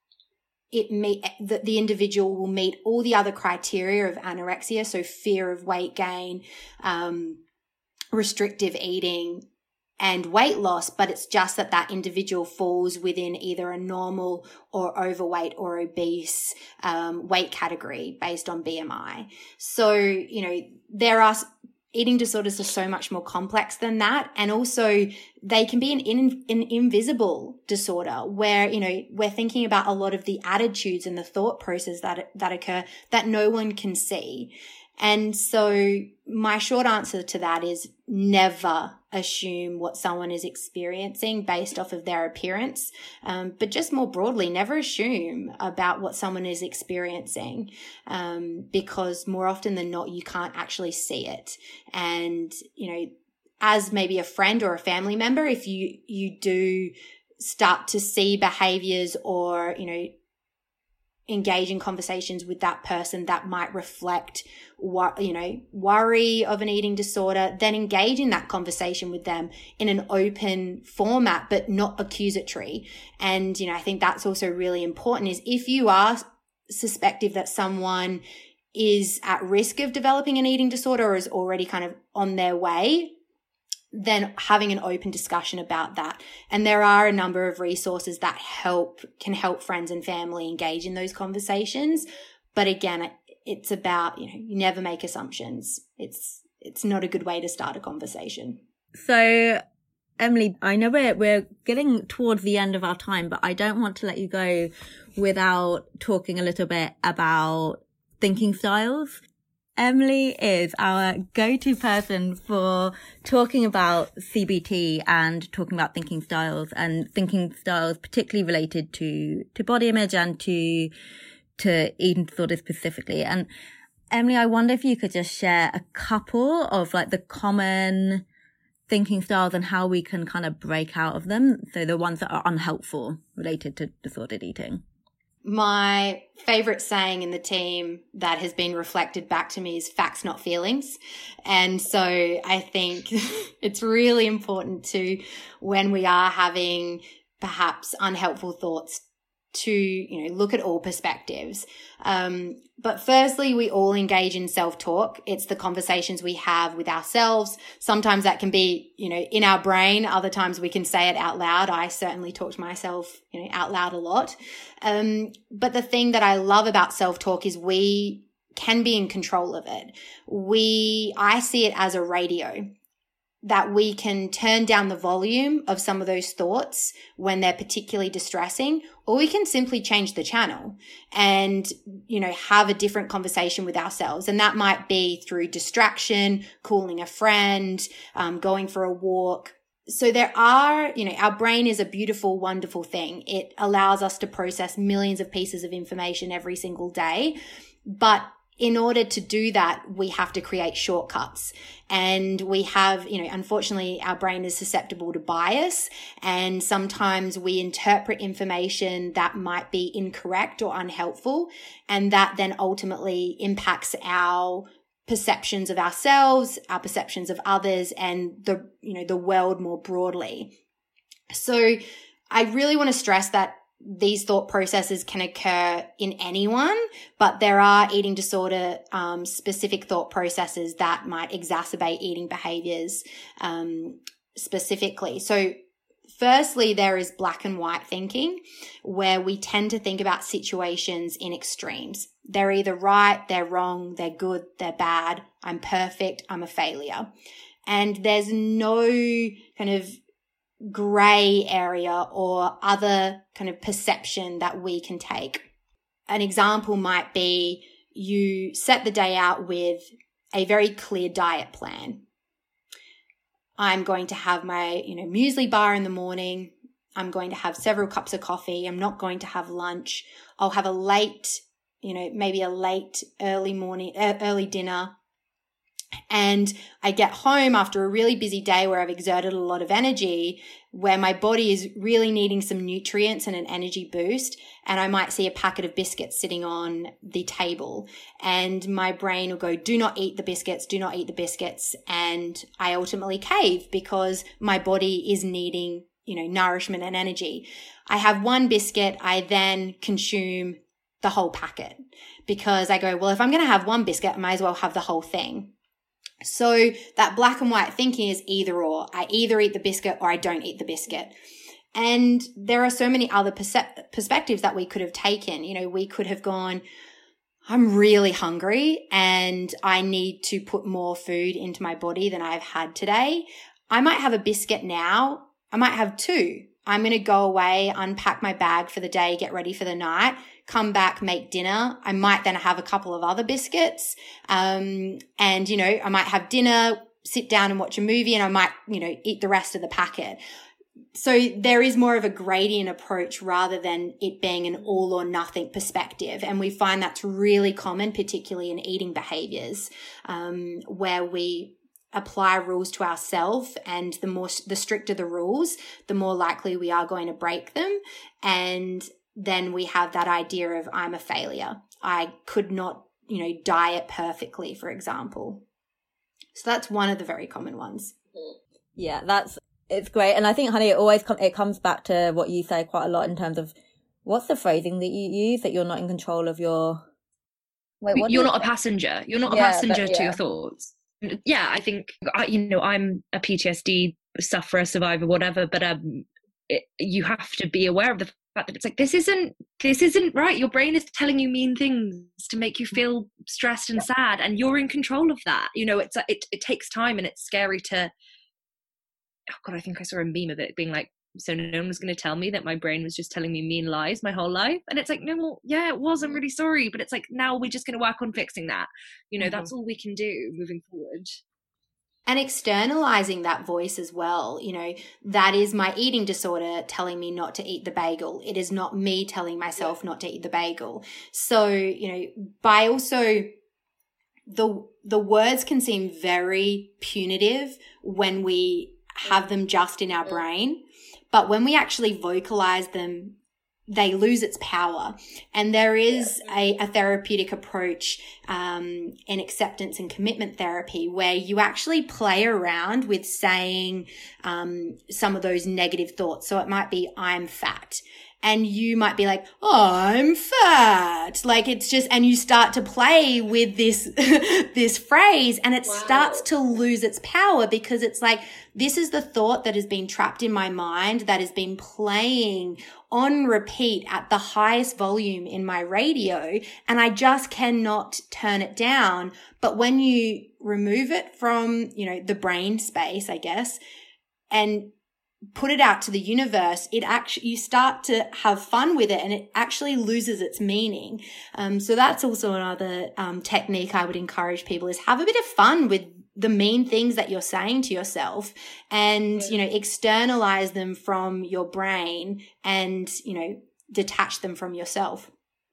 it meet the, the individual will meet all the other criteria of anorexia, so fear of weight gain, um, restrictive eating, and weight loss, but it's just that that individual falls within either a normal or overweight or obese um, weight category based on B M I. So, you know, there are eating disorders are so much more complex than that. And also they can be an, in, an invisible disorder where, you know, we're thinking about a lot of the attitudes and the thought process that, that occur that no one can see. And so my short answer to that is never assume what someone is experiencing based off of their appearance. Um, but just more broadly, never assume about what someone is experiencing, um, because more often than not, you can't actually see it. And, you know, as maybe a friend or a family member, if you, you do start to see behaviors or, you know, engage in conversations with that person that might reflect what, you know, worry of an eating disorder, then engage in that conversation with them in an open format, but not accusatory. And, you know, I think that's also really important is if you are suspective that someone is at risk of developing an eating disorder or is already kind of on their way, then having an open discussion about that. And there are a number of resources that help, can help friends and family engage in those conversations. But again, it's about, you know, you never make assumptions. It's, it's not a good way to start a conversation. So, Emily, I know we're, we're getting towards the end of our time, but I don't want to let you go without talking a little bit about thinking styles. Emily is our go-to person for talking about C B T and talking about thinking styles and thinking styles particularly related to, to body image and to, to eating disorders specifically. And Emily, I wonder if you could just share a couple of like the common thinking styles and how we can kind of break out of them. So the ones that are unhelpful related to disordered eating. My favorite saying in the team that has been reflected back to me is facts, not feelings. And so I think it's really important to, when we are having perhaps unhelpful thoughts, to, you know, look at all perspectives. Um, but firstly, we all engage in self-talk. It's the conversations we have with ourselves. Sometimes that can be, you know, in our brain. Other times we can say it out loud. I certainly talk to myself, you know, out loud a lot. Um, but the thing that I love about self-talk is we can be in control of it. We, I see it as a radio, that we can turn down the volume of some of those thoughts when they're particularly distressing, or we can simply change the channel and, you know, have a different conversation with ourselves. And that might be through distraction, calling a friend, um, going for a walk. So there are, you know, our brain is a beautiful, wonderful thing. It allows us to process millions of pieces of information every single day. But in order to do that, we have to create shortcuts. And we have, you know, unfortunately, our brain is susceptible to bias. And sometimes we interpret information that might be incorrect or unhelpful. And that then ultimately impacts our perceptions of ourselves, our perceptions of others, and the, you know, the world more broadly. So I really want to stress that these thought processes can occur in anyone, but there are eating disorder um, specific thought processes that might exacerbate eating behaviors um, specifically. So firstly, there is black and white thinking, where we tend to think about situations in extremes. They're either right, they're wrong, they're good, they're bad, I'm perfect, I'm a failure. And there's no kind of gray area or other kind of perception that we can take. An example might be you set the day out with a very clear diet plan. I'm going to have my, you know, muesli bar in the morning. I'm going to have several cups of coffee. I'm not going to have lunch. I'll have a late, you know, maybe a late early morning, uh, early dinner. And I get home after a really busy day where I've exerted a lot of energy, where my body is really needing some nutrients and an energy boost. And I might see a packet of biscuits sitting on the table, and my brain will go, do not eat the biscuits, do not eat the biscuits. And I ultimately cave because my body is needing, you know, nourishment and energy. I have one biscuit, I then consume the whole packet because I go, well, if I'm going to have one biscuit, I might as well have the whole thing. So that black and white thinking is either or. I either eat the biscuit or I don't eat the biscuit. And there are so many other perce- perspectives that we could have taken. You know, we could have gone, I'm really hungry and I need to put more food into my body than I've had today. I might have a biscuit now. I might have two. I'm going to go away, unpack my bag for the day, get ready for the night, come back, make dinner. I might then have a couple of other biscuits. Um, and, you know, I might have dinner, sit down and watch a movie, and I might, you know, eat the rest of the packet. So there is more of a gradient approach rather than it being an all or nothing perspective. And we find that's really common, particularly in eating behaviors, um, where we apply rules to ourselves, and the more, the stricter the rules, the more likely we are going to break them. And then we have that idea of I'm a failure. I could not, you know, diet perfectly, for example. So that's one of the very common ones. Yeah, that's, it's great. And I think, honey, it always com- it comes back to what you say quite a lot in terms of what's the phrasing that you use, that you're not in control of your... Wait, what you're not a passenger. You're not a yeah, passenger but, yeah. to your thoughts. Yeah, I think, I, you know, I'm a P T S D sufferer, survivor, whatever, but um, it, you have to be aware of the fact that it's like, this isn't, this isn't right. Your brain is telling you mean things to make you feel stressed and sad, and you're in control of that. You know, it's it, it takes time, and it's scary to, oh God, I think I saw a meme of it being like, so no one was going to tell me that my brain was just telling me mean lies my whole life. And it's like, no, well, yeah, it was. I'm really sorry. But it's like, now we're just going to work on fixing that. You know, mm-hmm. That's all we can do moving forward. And externalizing that voice as well. You know, that is my eating disorder telling me not to eat the bagel. It is not me telling myself yeah. not to eat the bagel. So, you know, by also the, the words can seem very punitive when we have them just in our brain. But when we actually vocalize them, they lose its power. And there is a, a therapeutic approach um, in acceptance and commitment therapy where you actually play around with saying um, some of those negative thoughts. So it might be, I'm fat. And you might be like, oh, I'm fat. Like it's just, and you start to play with this, this phrase, and it wow. starts to lose its power because it's like, this is the thought that has been trapped in my mind, that has been playing on repeat at the highest volume in my radio, and I just cannot turn it down. But when you remove it from, you know, the brain space, I guess, and put it out to the universe, it actually, you start to have fun with it, and it actually loses its meaning. Um, so that's also another um, technique I would encourage people, is have a bit of fun with the mean things that you're saying to yourself, and, you know, externalize them from your brain and, you know, detach them from yourself.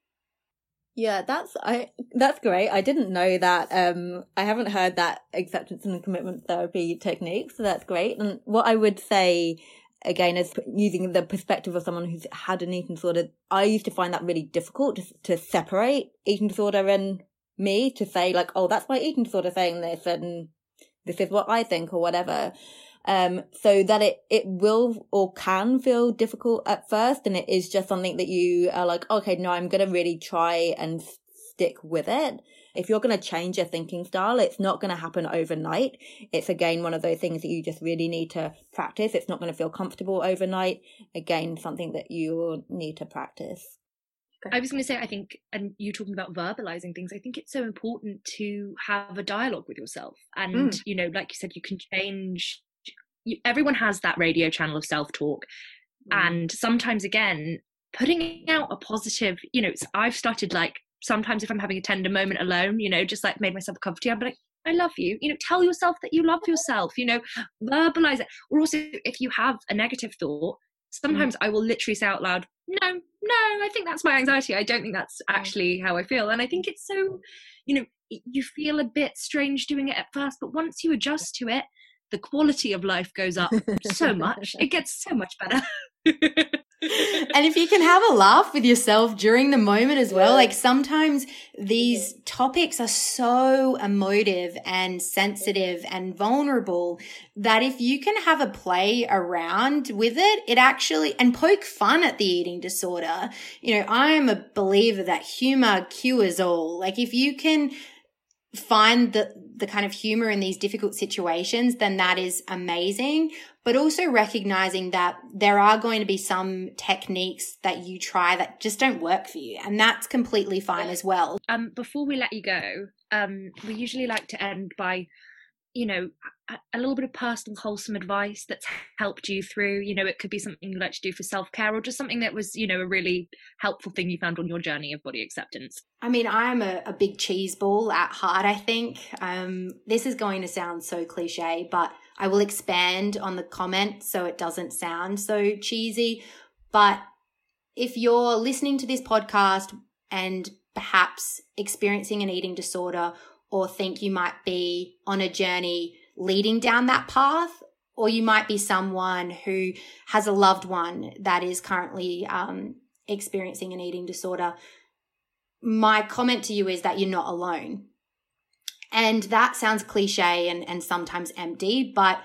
Yeah, that's I that's great. I didn't know that. Um, I haven't heard that acceptance and commitment therapy technique, so that's great. And what I would say, again, is using the perspective of someone who's had an eating disorder, I used to find that really difficult to, to separate eating disorder and me, to say like, oh, that's my eating disorder saying this, and this is what I think, or whatever. Um, so that it, it will or can feel difficult at first, and it is just something that you are like, okay, no, I'm going to really try and stick with it. If you're going to change your thinking style, it's not going to happen overnight. It's, again, one of those things that you just really need to practice. It's not going to feel comfortable overnight. Again, something that you need to practice. I was going to say, I think, and you talking about verbalizing things, I think it's so important to have a dialogue with yourself. And, mm. you know, like you said, you can change. You, everyone has that radio channel of self-talk. Mm. And sometimes, again, putting out a positive, you know, I've started like, sometimes if I'm having a tender moment alone, you know, just like made myself a cup of tea, I'm like, I love you, you know, tell yourself that you love yourself, you know, verbalize it. Or also, if you have a negative thought, sometimes mm. I will literally say out loud, no, no, I think that's my anxiety. I don't think that's actually how I feel. And I think it's so, you know, you feel a bit strange doing it at first, but once you adjust to it, the quality of life goes up so much. It gets so much better. And if you can have a laugh with yourself during the moment as well, like sometimes these topics are so emotive and sensitive and vulnerable that if you can have a play around with it, it actually, and poke fun at the eating disorder. You know, I am a believer that humor cures all. Like if you can find the the kind of humor in these difficult situations, then that is amazing. But also recognizing that there are going to be some techniques that you try that just don't work for you. And that's completely fine as well. Um, before we let you go, um, we usually like to end by, you know, a, a little bit of personal wholesome advice that's helped you through. You know, it could be something you like to do for self-care or just something that was, you know, a really helpful thing you found on your journey of body acceptance. I mean, I'm a, a big cheese ball at heart, I think. Um, this is going to sound so cliche, but I will expand on the comment so it doesn't sound so cheesy. But if you're listening to this podcast and perhaps experiencing an eating disorder or think you might be on a journey leading down that path, or you might be someone who has a loved one that is currently um, experiencing an eating disorder, my comment to you is that you're not alone. And that sounds cliche and, and sometimes empty, but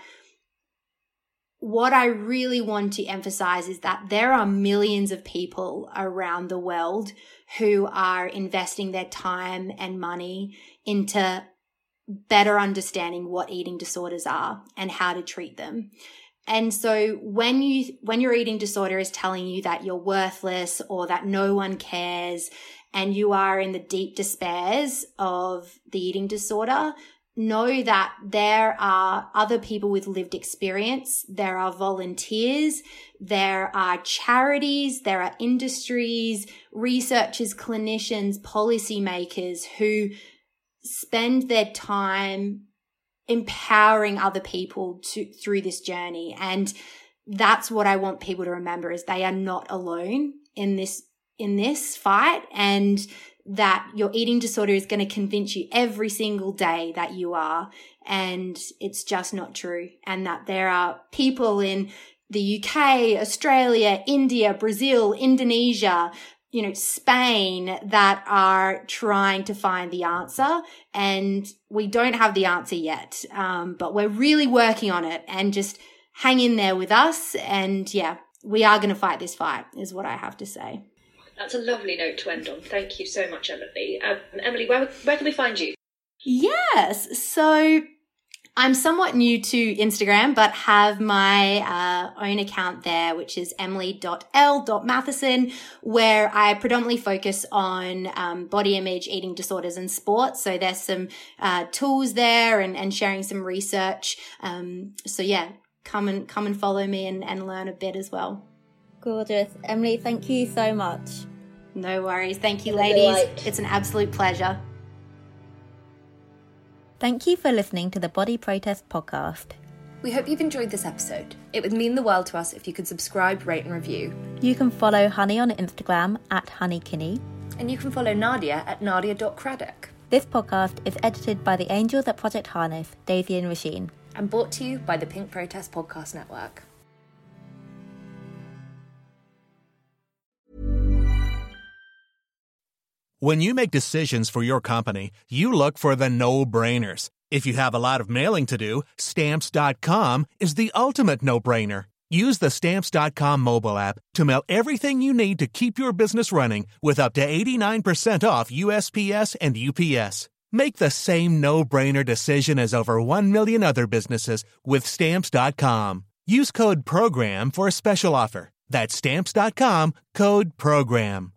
what I really want to emphasize is that there are millions of people around the world who are investing their time and money into better understanding what eating disorders are and how to treat them. And so when you, when your eating disorder is telling you that you're worthless or that no one cares and you are in the deep despairs of the eating disorder, know that there are other people with lived experience. There are volunteers. There are charities. There are industries, researchers, clinicians, policymakers who spend their time empowering other people to through this journey. And that's what I want people to remember, is they are not alone in this in this fight, and that your eating disorder is going to convince you every single day that you are, and it's just not true. And that there are people in the U K, Australia, India, Brazil, Indonesia, you know, Spain, that are trying to find the answer, and we don't have the answer yet. Um, but we're really working on it, and just hang in there with us. And yeah, we are going to fight this fight, is what I have to say. That's a lovely note to end on. Thank you so much, Emily. Um, Emily, where, where can we find you? Yes. So I'm somewhat new to Instagram, but have my uh, own account there, which is emily dot l dot matheson, where I predominantly focus on um, body image, eating disorders and sports. So there's some uh, tools there and, and sharing some research. Um, so yeah, come and come and follow me and, and learn a bit as well. Gorgeous. Emily, thank you so much. No worries. Thank you, ladies. It's an absolute pleasure. Thank you for listening to the Body Protest podcast. We hope you've enjoyed this episode. It would mean the world to us if you could subscribe, rate and review. You can follow Honey on Instagram at honeykinney. And you can follow Nadia at nadia dot craddock. This podcast is edited by the angels at Project Harness, Daisy and Rasheen. And brought to you by the Pink Protest Podcast Network. When you make decisions for your company, you look for the no-brainers. If you have a lot of mailing to do, Stamps dot com is the ultimate no-brainer. Use the Stamps dot com mobile app to mail everything you need to keep your business running with up to eighty-nine percent off U S P S and U P S. Make the same no-brainer decision as over one million other businesses with Stamps dot com. Use code PROGRAM for a special offer. That's Stamps dot com, code PROGRAM.